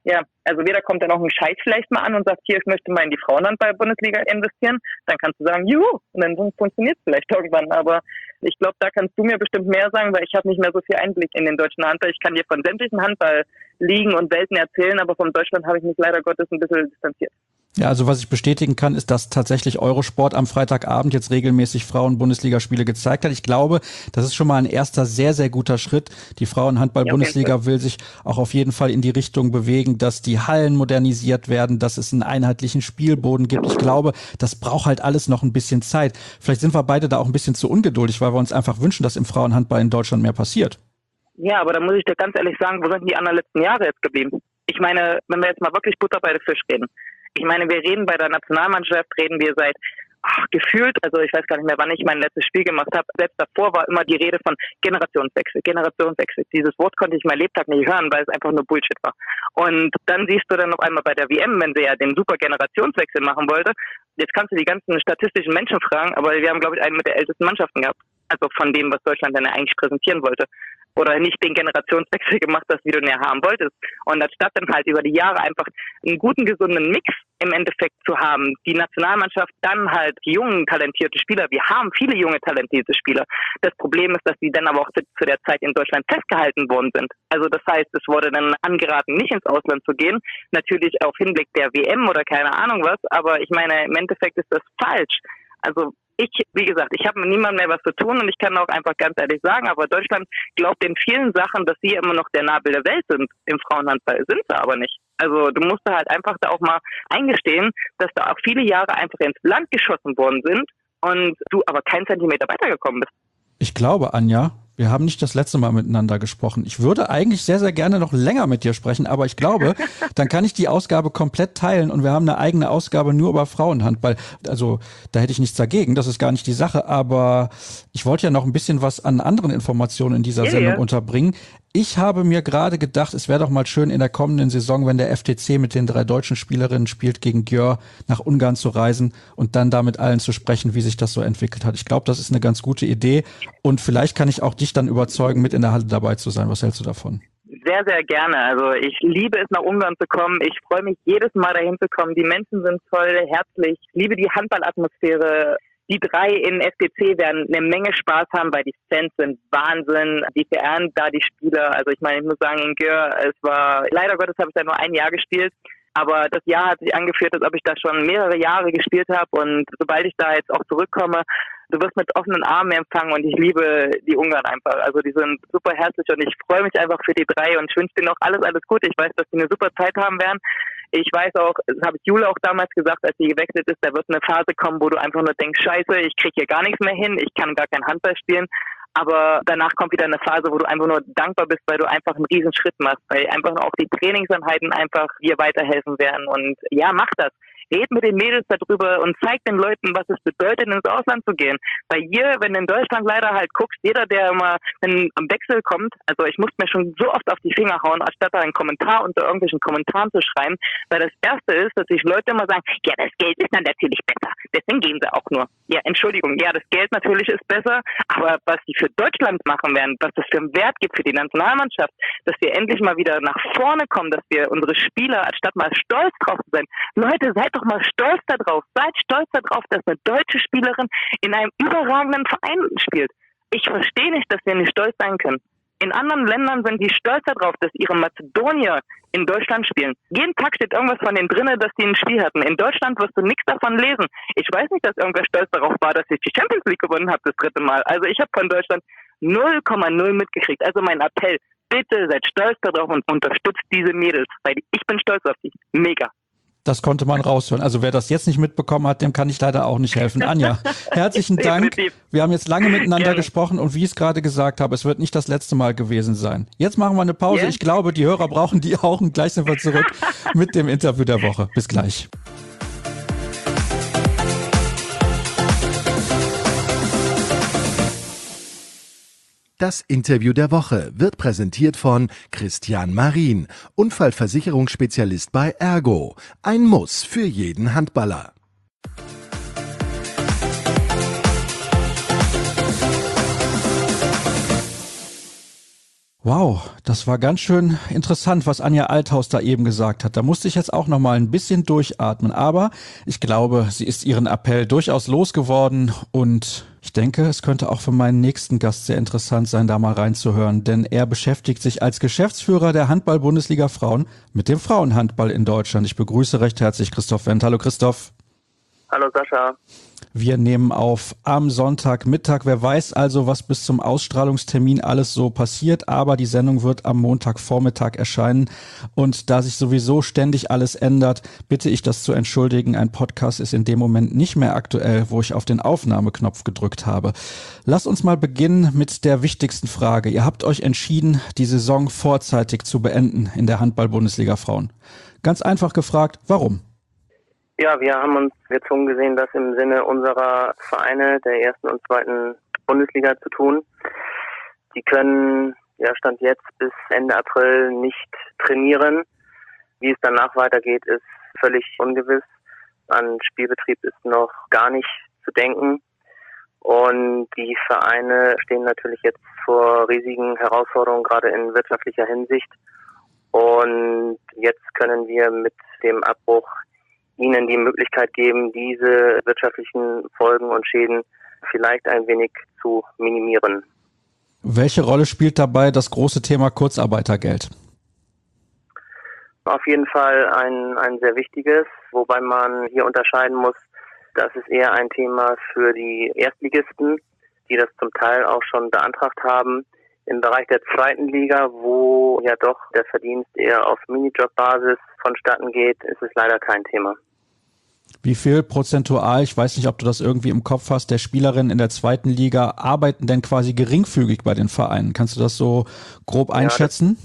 Ja, also weder kommt da noch ein Scheiß vielleicht mal an und sagt, hier, ich möchte mal in die Frauenhandball-Bundesliga investieren, dann kannst du sagen, juhu, und dann funktioniert es vielleicht irgendwann. Aber ich glaube, da kannst du mir bestimmt mehr sagen, weil ich habe nicht mehr so viel Einblick in den deutschen Handball. Ich kann dir von sämtlichen Handballligen und Welten erzählen, aber vom Deutschland habe ich mich leider Gottes ein bisschen distanziert. Ja, also was ich bestätigen kann, ist, dass tatsächlich Eurosport am Freitagabend jetzt regelmäßig Frauen-Bundesligaspiele gezeigt hat. Ich glaube, das ist schon mal ein erster sehr, sehr guter Schritt. Die Frauen-Handball-Bundesliga ja, will sich auch auf jeden Fall in die Richtung bewegen, dass die Hallen modernisiert werden, dass es einen einheitlichen Spielboden gibt. Ich glaube, das braucht halt alles noch ein bisschen Zeit. Vielleicht sind wir beide da auch ein bisschen zu ungeduldig, weil wir uns einfach wünschen, dass im Frauenhandball in Deutschland mehr passiert. Ja, aber da muss ich dir ganz ehrlich sagen, wo sind die anderen letzten Jahre jetzt geblieben? Ich meine, wenn wir jetzt mal wirklich Butter bei der Fisch reden. Ich meine, wir reden bei der Nationalmannschaft, reden wir seit ach, gefühlt, also ich weiß gar nicht mehr, wann ich mein letztes Spiel gemacht habe. Selbst davor war immer die Rede von Generationswechsel, Generationswechsel. Dieses Wort konnte ich mein Lebtag nicht hören, weil es einfach nur Bullshit war. Und dann siehst du dann noch einmal bei der W M, wenn sie ja den super Generationswechsel machen wollte. Jetzt kannst du die ganzen statistischen Menschen fragen, aber wir haben, glaube ich, einen mit der ältesten Mannschaften gehabt. Also von dem, was Deutschland dann eigentlich präsentieren wollte. Oder nicht den Generationswechsel gemacht hast, wie du näher haben wolltest. Und anstatt dann halt über die Jahre einfach einen guten, gesunden Mix im Endeffekt zu haben, die Nationalmannschaft, dann halt die jungen, talentierte Spieler. Wir haben viele junge, talentierte Spieler. Das Problem ist, dass die dann aber auch zu, zu der Zeit in Deutschland festgehalten worden sind. Also das heißt, es wurde dann angeraten, nicht ins Ausland zu gehen. Natürlich auf Hinblick der W M oder keine Ahnung was. Aber ich meine, im Endeffekt ist das falsch. Also ich, wie gesagt, ich habe mit niemandem mehr was zu tun und ich kann auch einfach ganz ehrlich sagen, aber Deutschland glaubt in vielen Sachen, dass sie immer noch der Nabel der Welt sind im Frauenhandball, sind sie aber nicht. Also du musst da halt einfach da auch mal eingestehen, dass da auch viele Jahre einfach ins Land geschossen worden sind und du aber keinen Zentimeter weitergekommen bist. Ich glaube, Anja, wir haben nicht das letzte Mal miteinander gesprochen. Ich würde eigentlich sehr, sehr gerne noch länger mit dir sprechen, aber ich glaube, dann kann ich die Ausgabe komplett teilen und wir haben eine eigene Ausgabe nur über Frauenhandball. Also da hätte ich nichts dagegen, das ist gar nicht die Sache, aber ich wollte ja noch ein bisschen was an anderen Informationen in dieser ja, Sendung ja. unterbringen. Ich habe mir gerade gedacht, es wäre doch mal schön in der kommenden Saison, wenn der F T C mit den drei deutschen Spielerinnen spielt, gegen Győr nach Ungarn zu reisen und dann da mit allen zu sprechen, wie sich das so entwickelt hat. Ich glaube, das ist eine ganz gute Idee und vielleicht kann ich auch dich dann überzeugen, mit in der Halle dabei zu sein. Was hältst du davon? Sehr, sehr gerne. Also ich liebe es, nach Ungarn zu kommen. Ich freue mich jedes Mal dahin zu kommen. Die Menschen sind toll, herzlich. Ich liebe die Handballatmosphäre. Die drei in F T C werden eine Menge Spaß haben, weil die Fans sind Wahnsinn. Die verehren da die Spieler. Also ich meine, ich muss sagen, in Győr, es war, leider Gottes habe ich da nur ein Jahr gespielt. Aber das Jahr hat sich angeführt, als ob ich da schon mehrere Jahre gespielt habe. Und sobald ich da jetzt auch zurückkomme, du wirst mit offenen Armen empfangen und ich liebe die Ungarn einfach. Also die sind super herzlich und ich freue mich einfach für die drei und ich wünsche denen auch alles, alles Gute. Ich weiß, dass die eine super Zeit haben werden. Ich weiß auch, das habe ich Jule auch damals gesagt, als sie gewechselt ist, da wird eine Phase kommen, wo du einfach nur denkst, scheiße, ich kriege hier gar nichts mehr hin, ich kann gar kein Handball spielen. Aber danach kommt wieder eine Phase, wo du einfach nur dankbar bist, weil du einfach einen riesen Schritt machst, weil einfach auch die Trainingseinheiten einfach dir weiterhelfen werden. Und ja, mach das. Red mit den Mädels darüber und zeig den Leuten, was es bedeutet, ins Ausland zu gehen. Weil hier, wenn du in Deutschland leider halt guckst, jeder, der immer wenn am Wechsel kommt, also ich musste mir schon so oft auf die Finger hauen, anstatt da einen Kommentar unter irgendwelchen Kommentaren zu schreiben, weil das Erste ist, dass sich Leute immer sagen, ja, das Geld ist dann natürlich besser, deswegen gehen sie auch nur. Ja, Entschuldigung, ja, das Geld natürlich ist besser, aber was die für Deutschland machen werden, was das für einen Wert gibt für die Nationalmannschaft, dass wir endlich mal wieder nach vorne kommen, dass wir unsere Spieler, anstatt mal stolz drauf zu sein, Leute, seid doch mal stolz darauf. Seid stolz darauf, dass eine deutsche Spielerin in einem überragenden Verein spielt. Ich verstehe nicht, dass wir nicht stolz sein können. In anderen Ländern sind die stolz darauf, dass ihre Mazedonier in Deutschland spielen. Jeden Tag steht irgendwas von denen drin, dass die ein Spiel hatten. In Deutschland wirst du nichts davon lesen. Ich weiß nicht, dass irgendwer stolz darauf war, dass ich die Champions League gewonnen habe das dritte Mal. Also ich habe von Deutschland null Komma null mitgekriegt. Also mein Appell, bitte seid stolz darauf und unterstützt diese Mädels, weil ich bin stolz auf die. Mega. Das konnte man raushören. Also wer das jetzt nicht mitbekommen hat, dem kann ich leider auch nicht helfen. Anja, herzlichen Dank. Wir haben jetzt lange miteinander Gerne. gesprochen und wie ich es gerade gesagt habe, es wird nicht das letzte Mal gewesen sein. Jetzt machen wir eine Pause. Yeah. Ich glaube, die Hörer brauchen die auch und gleich sind wir zurück mit dem Interview der Woche. Bis gleich. Das Interview der Woche wird präsentiert von Christian Marin, Unfallversicherungsspezialist bei Ergo. Ein Muss für jeden Handballer. Wow, das war ganz schön interessant, was Anja Althaus da eben gesagt hat. Da musste ich jetzt auch noch mal ein bisschen durchatmen. Aber ich glaube, sie ist ihren Appell durchaus losgeworden. Und ich denke, es könnte auch für meinen nächsten Gast sehr interessant sein, da mal reinzuhören. Denn er beschäftigt sich als Geschäftsführer der Handball-Bundesliga Frauen mit dem Frauenhandball in Deutschland. Ich begrüße recht herzlich Christoph Wendt. Hallo Christoph. Hallo Sascha. Wir nehmen auf am Sonntagmittag. Wer weiß also, was bis zum Ausstrahlungstermin alles so passiert. Aber die Sendung wird am Montagvormittag erscheinen. Und da sich sowieso ständig alles ändert, bitte ich das zu entschuldigen. Ein Podcast ist in dem Moment nicht mehr aktuell, wo ich auf den Aufnahmeknopf gedrückt habe. Lasst uns mal beginnen mit der wichtigsten Frage. Ihr habt euch entschieden, die Saison vorzeitig zu beenden in der Handball-Bundesliga Frauen. Ganz einfach gefragt, warum? Ja, wir haben uns gezwungen gesehen, das im Sinne unserer Vereine der ersten und zweiten Bundesliga zu tun. Die können, ja, Stand jetzt bis Ende April nicht trainieren. Wie es danach weitergeht, ist völlig ungewiss. An Spielbetrieb ist noch gar nicht zu denken. Und die Vereine stehen natürlich jetzt vor riesigen Herausforderungen, gerade in wirtschaftlicher Hinsicht. Und jetzt können wir mit dem Abbruch ihnen die Möglichkeit geben, diese wirtschaftlichen Folgen und Schäden vielleicht ein wenig zu minimieren. Welche Rolle spielt dabei das große Thema Kurzarbeitergeld? Auf jeden Fall ein, ein sehr wichtiges, wobei man hier unterscheiden muss, das ist eher ein Thema für die Erstligisten, die das zum Teil auch schon beantragt haben. Im Bereich der zweiten Liga, wo ja doch der Verdienst eher auf Minijob-Basis vonstatten geht, ist es leider kein Thema. Wie viel prozentual, ich weiß nicht, ob du das irgendwie im Kopf hast, der Spielerinnen in der zweiten Liga arbeiten denn quasi geringfügig bei den Vereinen? Kannst du das so grob einschätzen?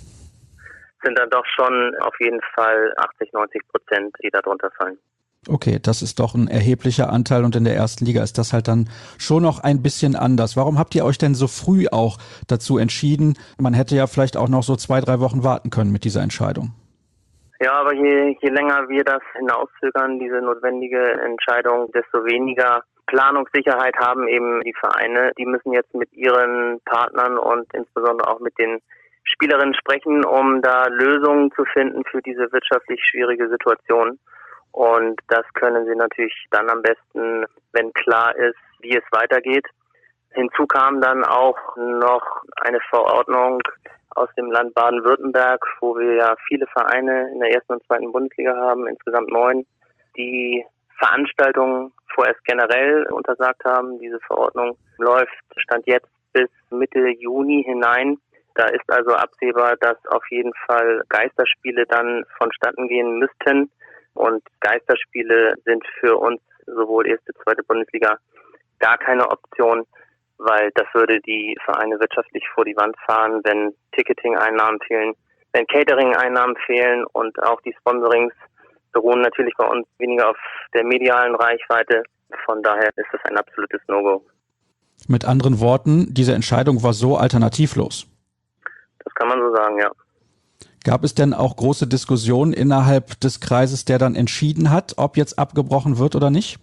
Ja, sind dann doch schon auf jeden Fall achtzig, neunzig Prozent, die darunter fallen. Okay, das ist doch ein erheblicher Anteil und in der ersten Liga ist das halt dann schon noch ein bisschen anders. Warum habt ihr euch denn so früh auch dazu entschieden? Man hätte ja vielleicht auch noch so zwei, drei Wochen warten können mit dieser Entscheidung. Ja, aber je, je länger wir das hinauszögern, diese notwendige Entscheidung, desto weniger Planungssicherheit haben eben die Vereine. Die müssen jetzt mit ihren Partnern und insbesondere auch mit den Spielerinnen sprechen, um da Lösungen zu finden für diese wirtschaftlich schwierige Situation. Und das können sie natürlich dann am besten, wenn klar ist, wie es weitergeht. Hinzu kam dann auch noch eine Verordnung aus dem Land Baden-Württemberg, wo wir ja viele Vereine in der ersten und zweiten Bundesliga haben, insgesamt neun, die Veranstaltungen vorerst generell untersagt haben. Diese Verordnung läuft Stand jetzt bis Mitte Juni hinein. Da ist also absehbar, dass auf jeden Fall Geisterspiele dann vonstatten gehen müssten. Und Geisterspiele sind für uns sowohl erste, zweite Bundesliga gar keine Option, weil das würde die Vereine wirtschaftlich vor die Wand fahren, wenn Ticketing-Einnahmen fehlen, wenn Catering-Einnahmen fehlen und auch die Sponsorings beruhen natürlich bei uns weniger auf der medialen Reichweite. Von daher ist das ein absolutes No-Go. Mit anderen Worten, diese Entscheidung war so alternativlos. Das kann man so sagen, ja. Gab es denn auch große Diskussionen innerhalb des Kreises, der dann entschieden hat, ob jetzt abgebrochen wird oder nicht?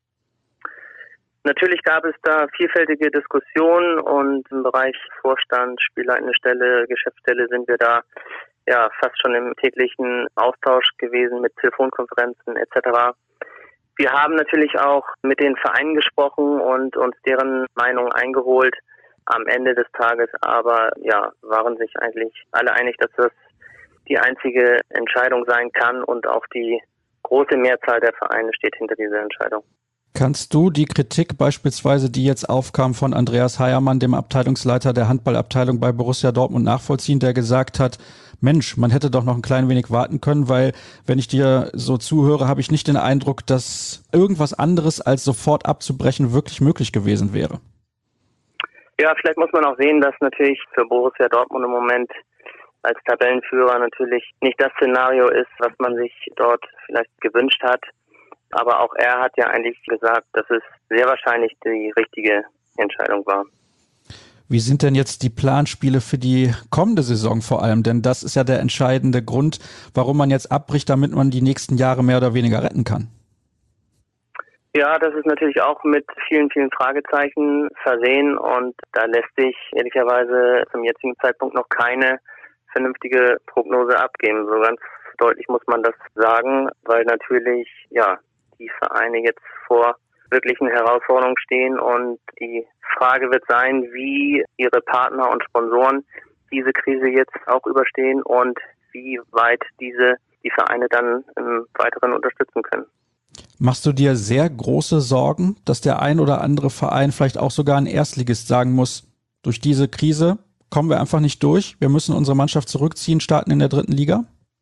Natürlich gab es da vielfältige Diskussionen und im Bereich Vorstand, Spielleitende Geschäftsstelle sind wir da ja fast schon im täglichen Austausch gewesen mit Telefonkonferenzen et cetera. Wir haben natürlich auch mit den Vereinen gesprochen und uns deren Meinung eingeholt. Am Ende des Tages aber ja waren sich eigentlich alle einig, dass das die einzige Entscheidung sein kann und auch die große Mehrzahl der Vereine steht hinter dieser Entscheidung. Kannst du die Kritik beispielsweise, die jetzt aufkam von Andreas Heiermann, dem Abteilungsleiter der Handballabteilung bei Borussia Dortmund, nachvollziehen, der gesagt hat, Mensch, man hätte doch noch ein klein wenig warten können, weil wenn ich dir so zuhöre, habe ich nicht den Eindruck, dass irgendwas anderes als sofort abzubrechen wirklich möglich gewesen wäre. Ja, vielleicht muss man auch sehen, dass natürlich für Borussia Dortmund im Moment als Tabellenführer natürlich nicht das Szenario ist, was man sich dort vielleicht gewünscht hat. Aber auch er hat ja eigentlich gesagt, dass es sehr wahrscheinlich die richtige Entscheidung war. Wie sind denn jetzt die Planspiele für die kommende Saison vor allem? Denn das ist ja der entscheidende Grund, warum man jetzt abbricht, damit man die nächsten Jahre mehr oder weniger retten kann. Ja, das ist natürlich auch mit vielen, vielen Fragezeichen versehen und da lässt sich ehrlicherweise zum jetzigen Zeitpunkt noch keine vernünftige Prognose abgeben. So ganz deutlich muss man das sagen, weil natürlich ja die Vereine jetzt vor wirklichen Herausforderungen stehen und die Frage wird sein, wie ihre Partner und Sponsoren diese Krise jetzt auch überstehen und wie weit diese die Vereine dann im Weiteren unterstützen können. Machst du dir sehr große Sorgen, dass der ein oder andere Verein, vielleicht auch sogar ein Erstligist, sagen muss, durch diese Krise kommen wir einfach nicht durch, wir müssen unsere Mannschaft zurückziehen, starten in der dritten Liga?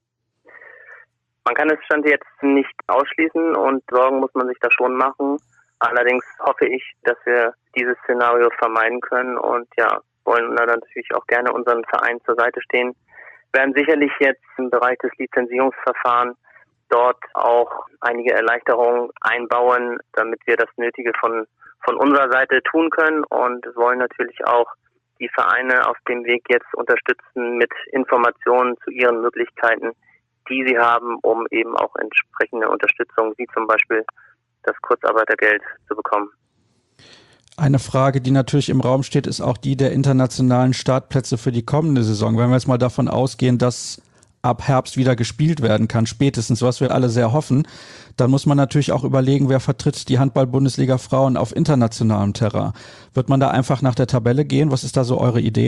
Man kann es Stand jetzt nicht ausschließen und Sorgen muss man sich da schon machen. Allerdings hoffe ich, dass wir dieses Szenario vermeiden können und ja, wollen dann natürlich auch gerne unseren Verein zur Seite stehen. Wir werden sicherlich jetzt im Bereich des Lizenzierungsverfahrens dort auch einige Erleichterungen einbauen, damit wir das Nötige von, von unserer Seite tun können und wollen natürlich auch die Vereine auf dem Weg jetzt unterstützen mit Informationen zu ihren Möglichkeiten, die sie haben, um eben auch entsprechende Unterstützung, wie zum Beispiel das Kurzarbeitergeld, zu bekommen. Eine Frage, die natürlich im Raum steht, ist auch die der internationalen Startplätze für die kommende Saison. Wenn wir jetzt mal davon ausgehen, dass ab Herbst wieder gespielt werden kann, spätestens, was wir alle sehr hoffen, dann muss man natürlich auch überlegen, wer vertritt die Handball-Bundesliga Frauen auf internationalem Terrain. Wird man da einfach nach der Tabelle gehen? Was ist da so eure Idee?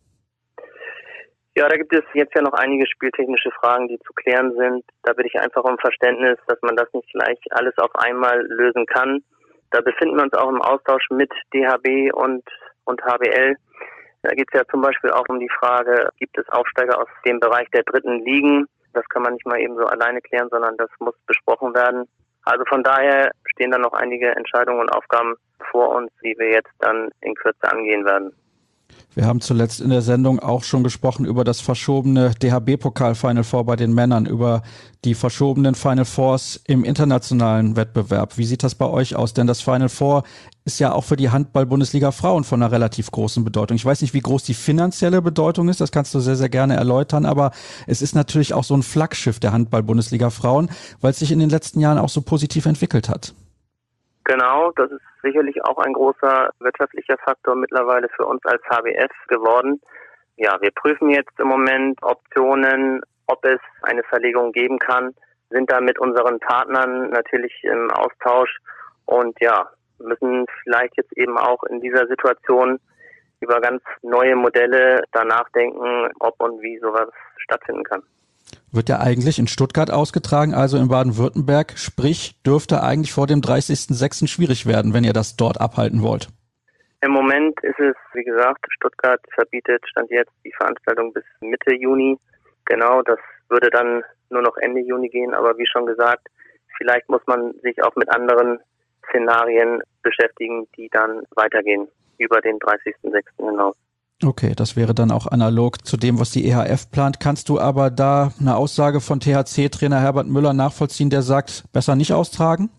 Ja, da gibt es jetzt ja noch einige spieltechnische Fragen, die zu klären sind. Da bitte ich einfach um Verständnis, dass man das nicht gleich alles auf einmal lösen kann. Da befinden wir uns auch im Austausch mit D H B und, und H B L. Da geht es ja zum Beispiel auch um die Frage, gibt es Aufsteiger aus dem Bereich der dritten Ligen? Das kann man nicht mal eben so alleine klären, sondern das muss besprochen werden. Also von daher stehen dann noch einige Entscheidungen und Aufgaben vor uns, die wir jetzt dann in Kürze angehen werden. Wir haben zuletzt in der Sendung auch schon gesprochen über das verschobene D H B-Pokal-Final Four bei den Männern, über die verschobenen Final Fours im internationalen Wettbewerb. Wie sieht das bei euch aus? Denn das Final Four ist ja auch für die Handball-Bundesliga Frauen von einer relativ großen Bedeutung. Ich weiß nicht, wie groß die finanzielle Bedeutung ist, das kannst du sehr, sehr gerne erläutern, aber es ist natürlich auch so ein Flaggschiff der Handball-Bundesliga Frauen, weil es sich in den letzten Jahren auch so positiv entwickelt hat. Genau, das ist sicherlich auch ein großer wirtschaftlicher Faktor mittlerweile für uns als H B F geworden. Ja, wir prüfen jetzt im Moment Optionen, ob es eine Verlegung geben kann, sind da mit unseren Partnern natürlich im Austausch und ja, müssen vielleicht jetzt eben auch in dieser Situation über ganz neue Modelle da nachdenken, ob und wie sowas stattfinden kann. Wird ja eigentlich in Stuttgart ausgetragen, also in Baden-Württemberg, sprich dürfte eigentlich vor dem dreißigsten sechsten schwierig werden, wenn ihr das dort abhalten wollt. Im Moment ist es, wie gesagt, Stuttgart verbietet Stand jetzt die Veranstaltung bis Mitte Juni. Genau, das würde dann nur noch Ende Juni gehen, aber wie schon gesagt, vielleicht muss man sich auch mit anderen Szenarien beschäftigen, die dann weitergehen über den dreißigsten sechsten hinaus. Okay, das wäre dann auch analog zu dem, was die E H F plant. Kannst du aber da eine Aussage von T H C-Trainer Herbert Müller nachvollziehen, der sagt, besser nicht austragen?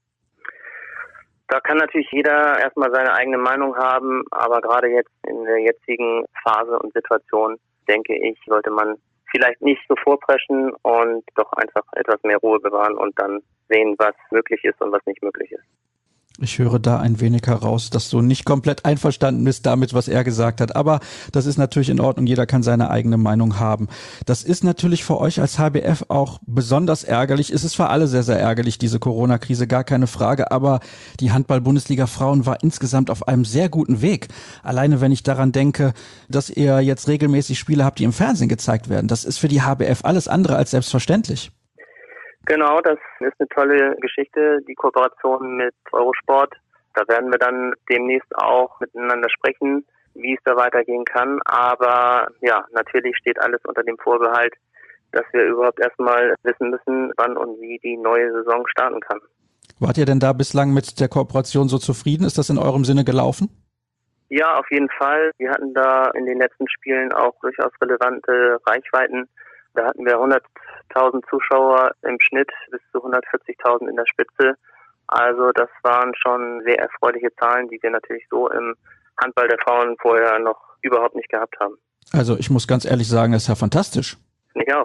Da kann natürlich jeder erstmal seine eigene Meinung haben, aber gerade jetzt in der jetzigen Phase und Situation, denke ich, sollte man vielleicht nicht so vorpreschen und doch einfach etwas mehr Ruhe bewahren und dann sehen, was möglich ist und was nicht möglich ist. Ich höre da ein wenig heraus, dass du nicht komplett einverstanden bist damit, was er gesagt hat. Aber das ist natürlich in Ordnung. Jeder kann seine eigene Meinung haben. Das ist natürlich für euch als H B F auch besonders ärgerlich. Es ist für alle sehr, sehr ärgerlich, diese Corona-Krise, gar keine Frage. Aber die Handball-Bundesliga Frauen war insgesamt auf einem sehr guten Weg. Alleine, wenn ich daran denke, dass ihr jetzt regelmäßig Spiele habt, die im Fernsehen gezeigt werden. Das ist für die H B F alles andere als selbstverständlich. Genau, das ist eine tolle Geschichte, die Kooperation mit Eurosport. Da werden wir dann demnächst auch miteinander sprechen, wie es da weitergehen kann. Aber ja, natürlich steht alles unter dem Vorbehalt, dass wir überhaupt erstmal wissen müssen, wann und wie die neue Saison starten kann. Wart ihr denn da bislang mit der Kooperation so zufrieden? Ist das in eurem Sinne gelaufen? Ja, auf jeden Fall. Wir hatten da in den letzten Spielen auch durchaus relevante Reichweiten. Da hatten wir hunderttausend Zuschauer im Schnitt, bis zu hundertvierzigtausend in der Spitze. Also das waren schon sehr erfreuliche Zahlen, die wir natürlich so im Handball der Frauen vorher noch überhaupt nicht gehabt haben. Also ich muss ganz ehrlich sagen, das ist ja fantastisch. Finde ich auch.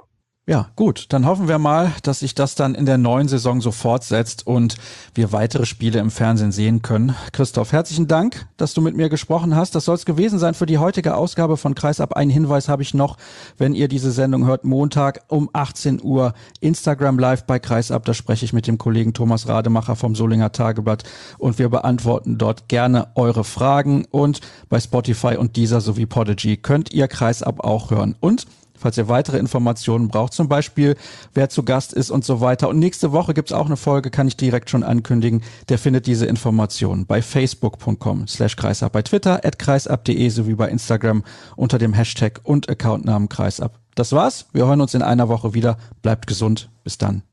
Ja, gut, dann hoffen wir mal, dass sich das dann in der neuen Saison so fortsetzt und wir weitere Spiele im Fernsehen sehen können. Christoph, herzlichen Dank, dass du mit mir gesprochen hast. Das soll es gewesen sein für die heutige Ausgabe von Kreisab. Einen Hinweis habe ich noch, wenn ihr diese Sendung hört, Montag um achtzehn Uhr Instagram Live bei Kreisab. Da spreche ich mit dem Kollegen Thomas Rademacher vom Solinger Tageblatt und wir beantworten dort gerne eure Fragen. Und bei Spotify und Deezer sowie Podigy könnt ihr Kreisab auch hören. Und falls ihr weitere Informationen braucht, zum Beispiel wer zu Gast ist und so weiter. Und nächste Woche gibt's auch eine Folge, kann ich direkt schon ankündigen. Der findet diese Informationen bei facebook punkt com slash kreisab, bei Twitter at kreisab punkt de sowie bei Instagram unter dem Hashtag und Accountnamen Kreisab. Das war's. Wir hören uns in einer Woche wieder. Bleibt gesund. Bis dann.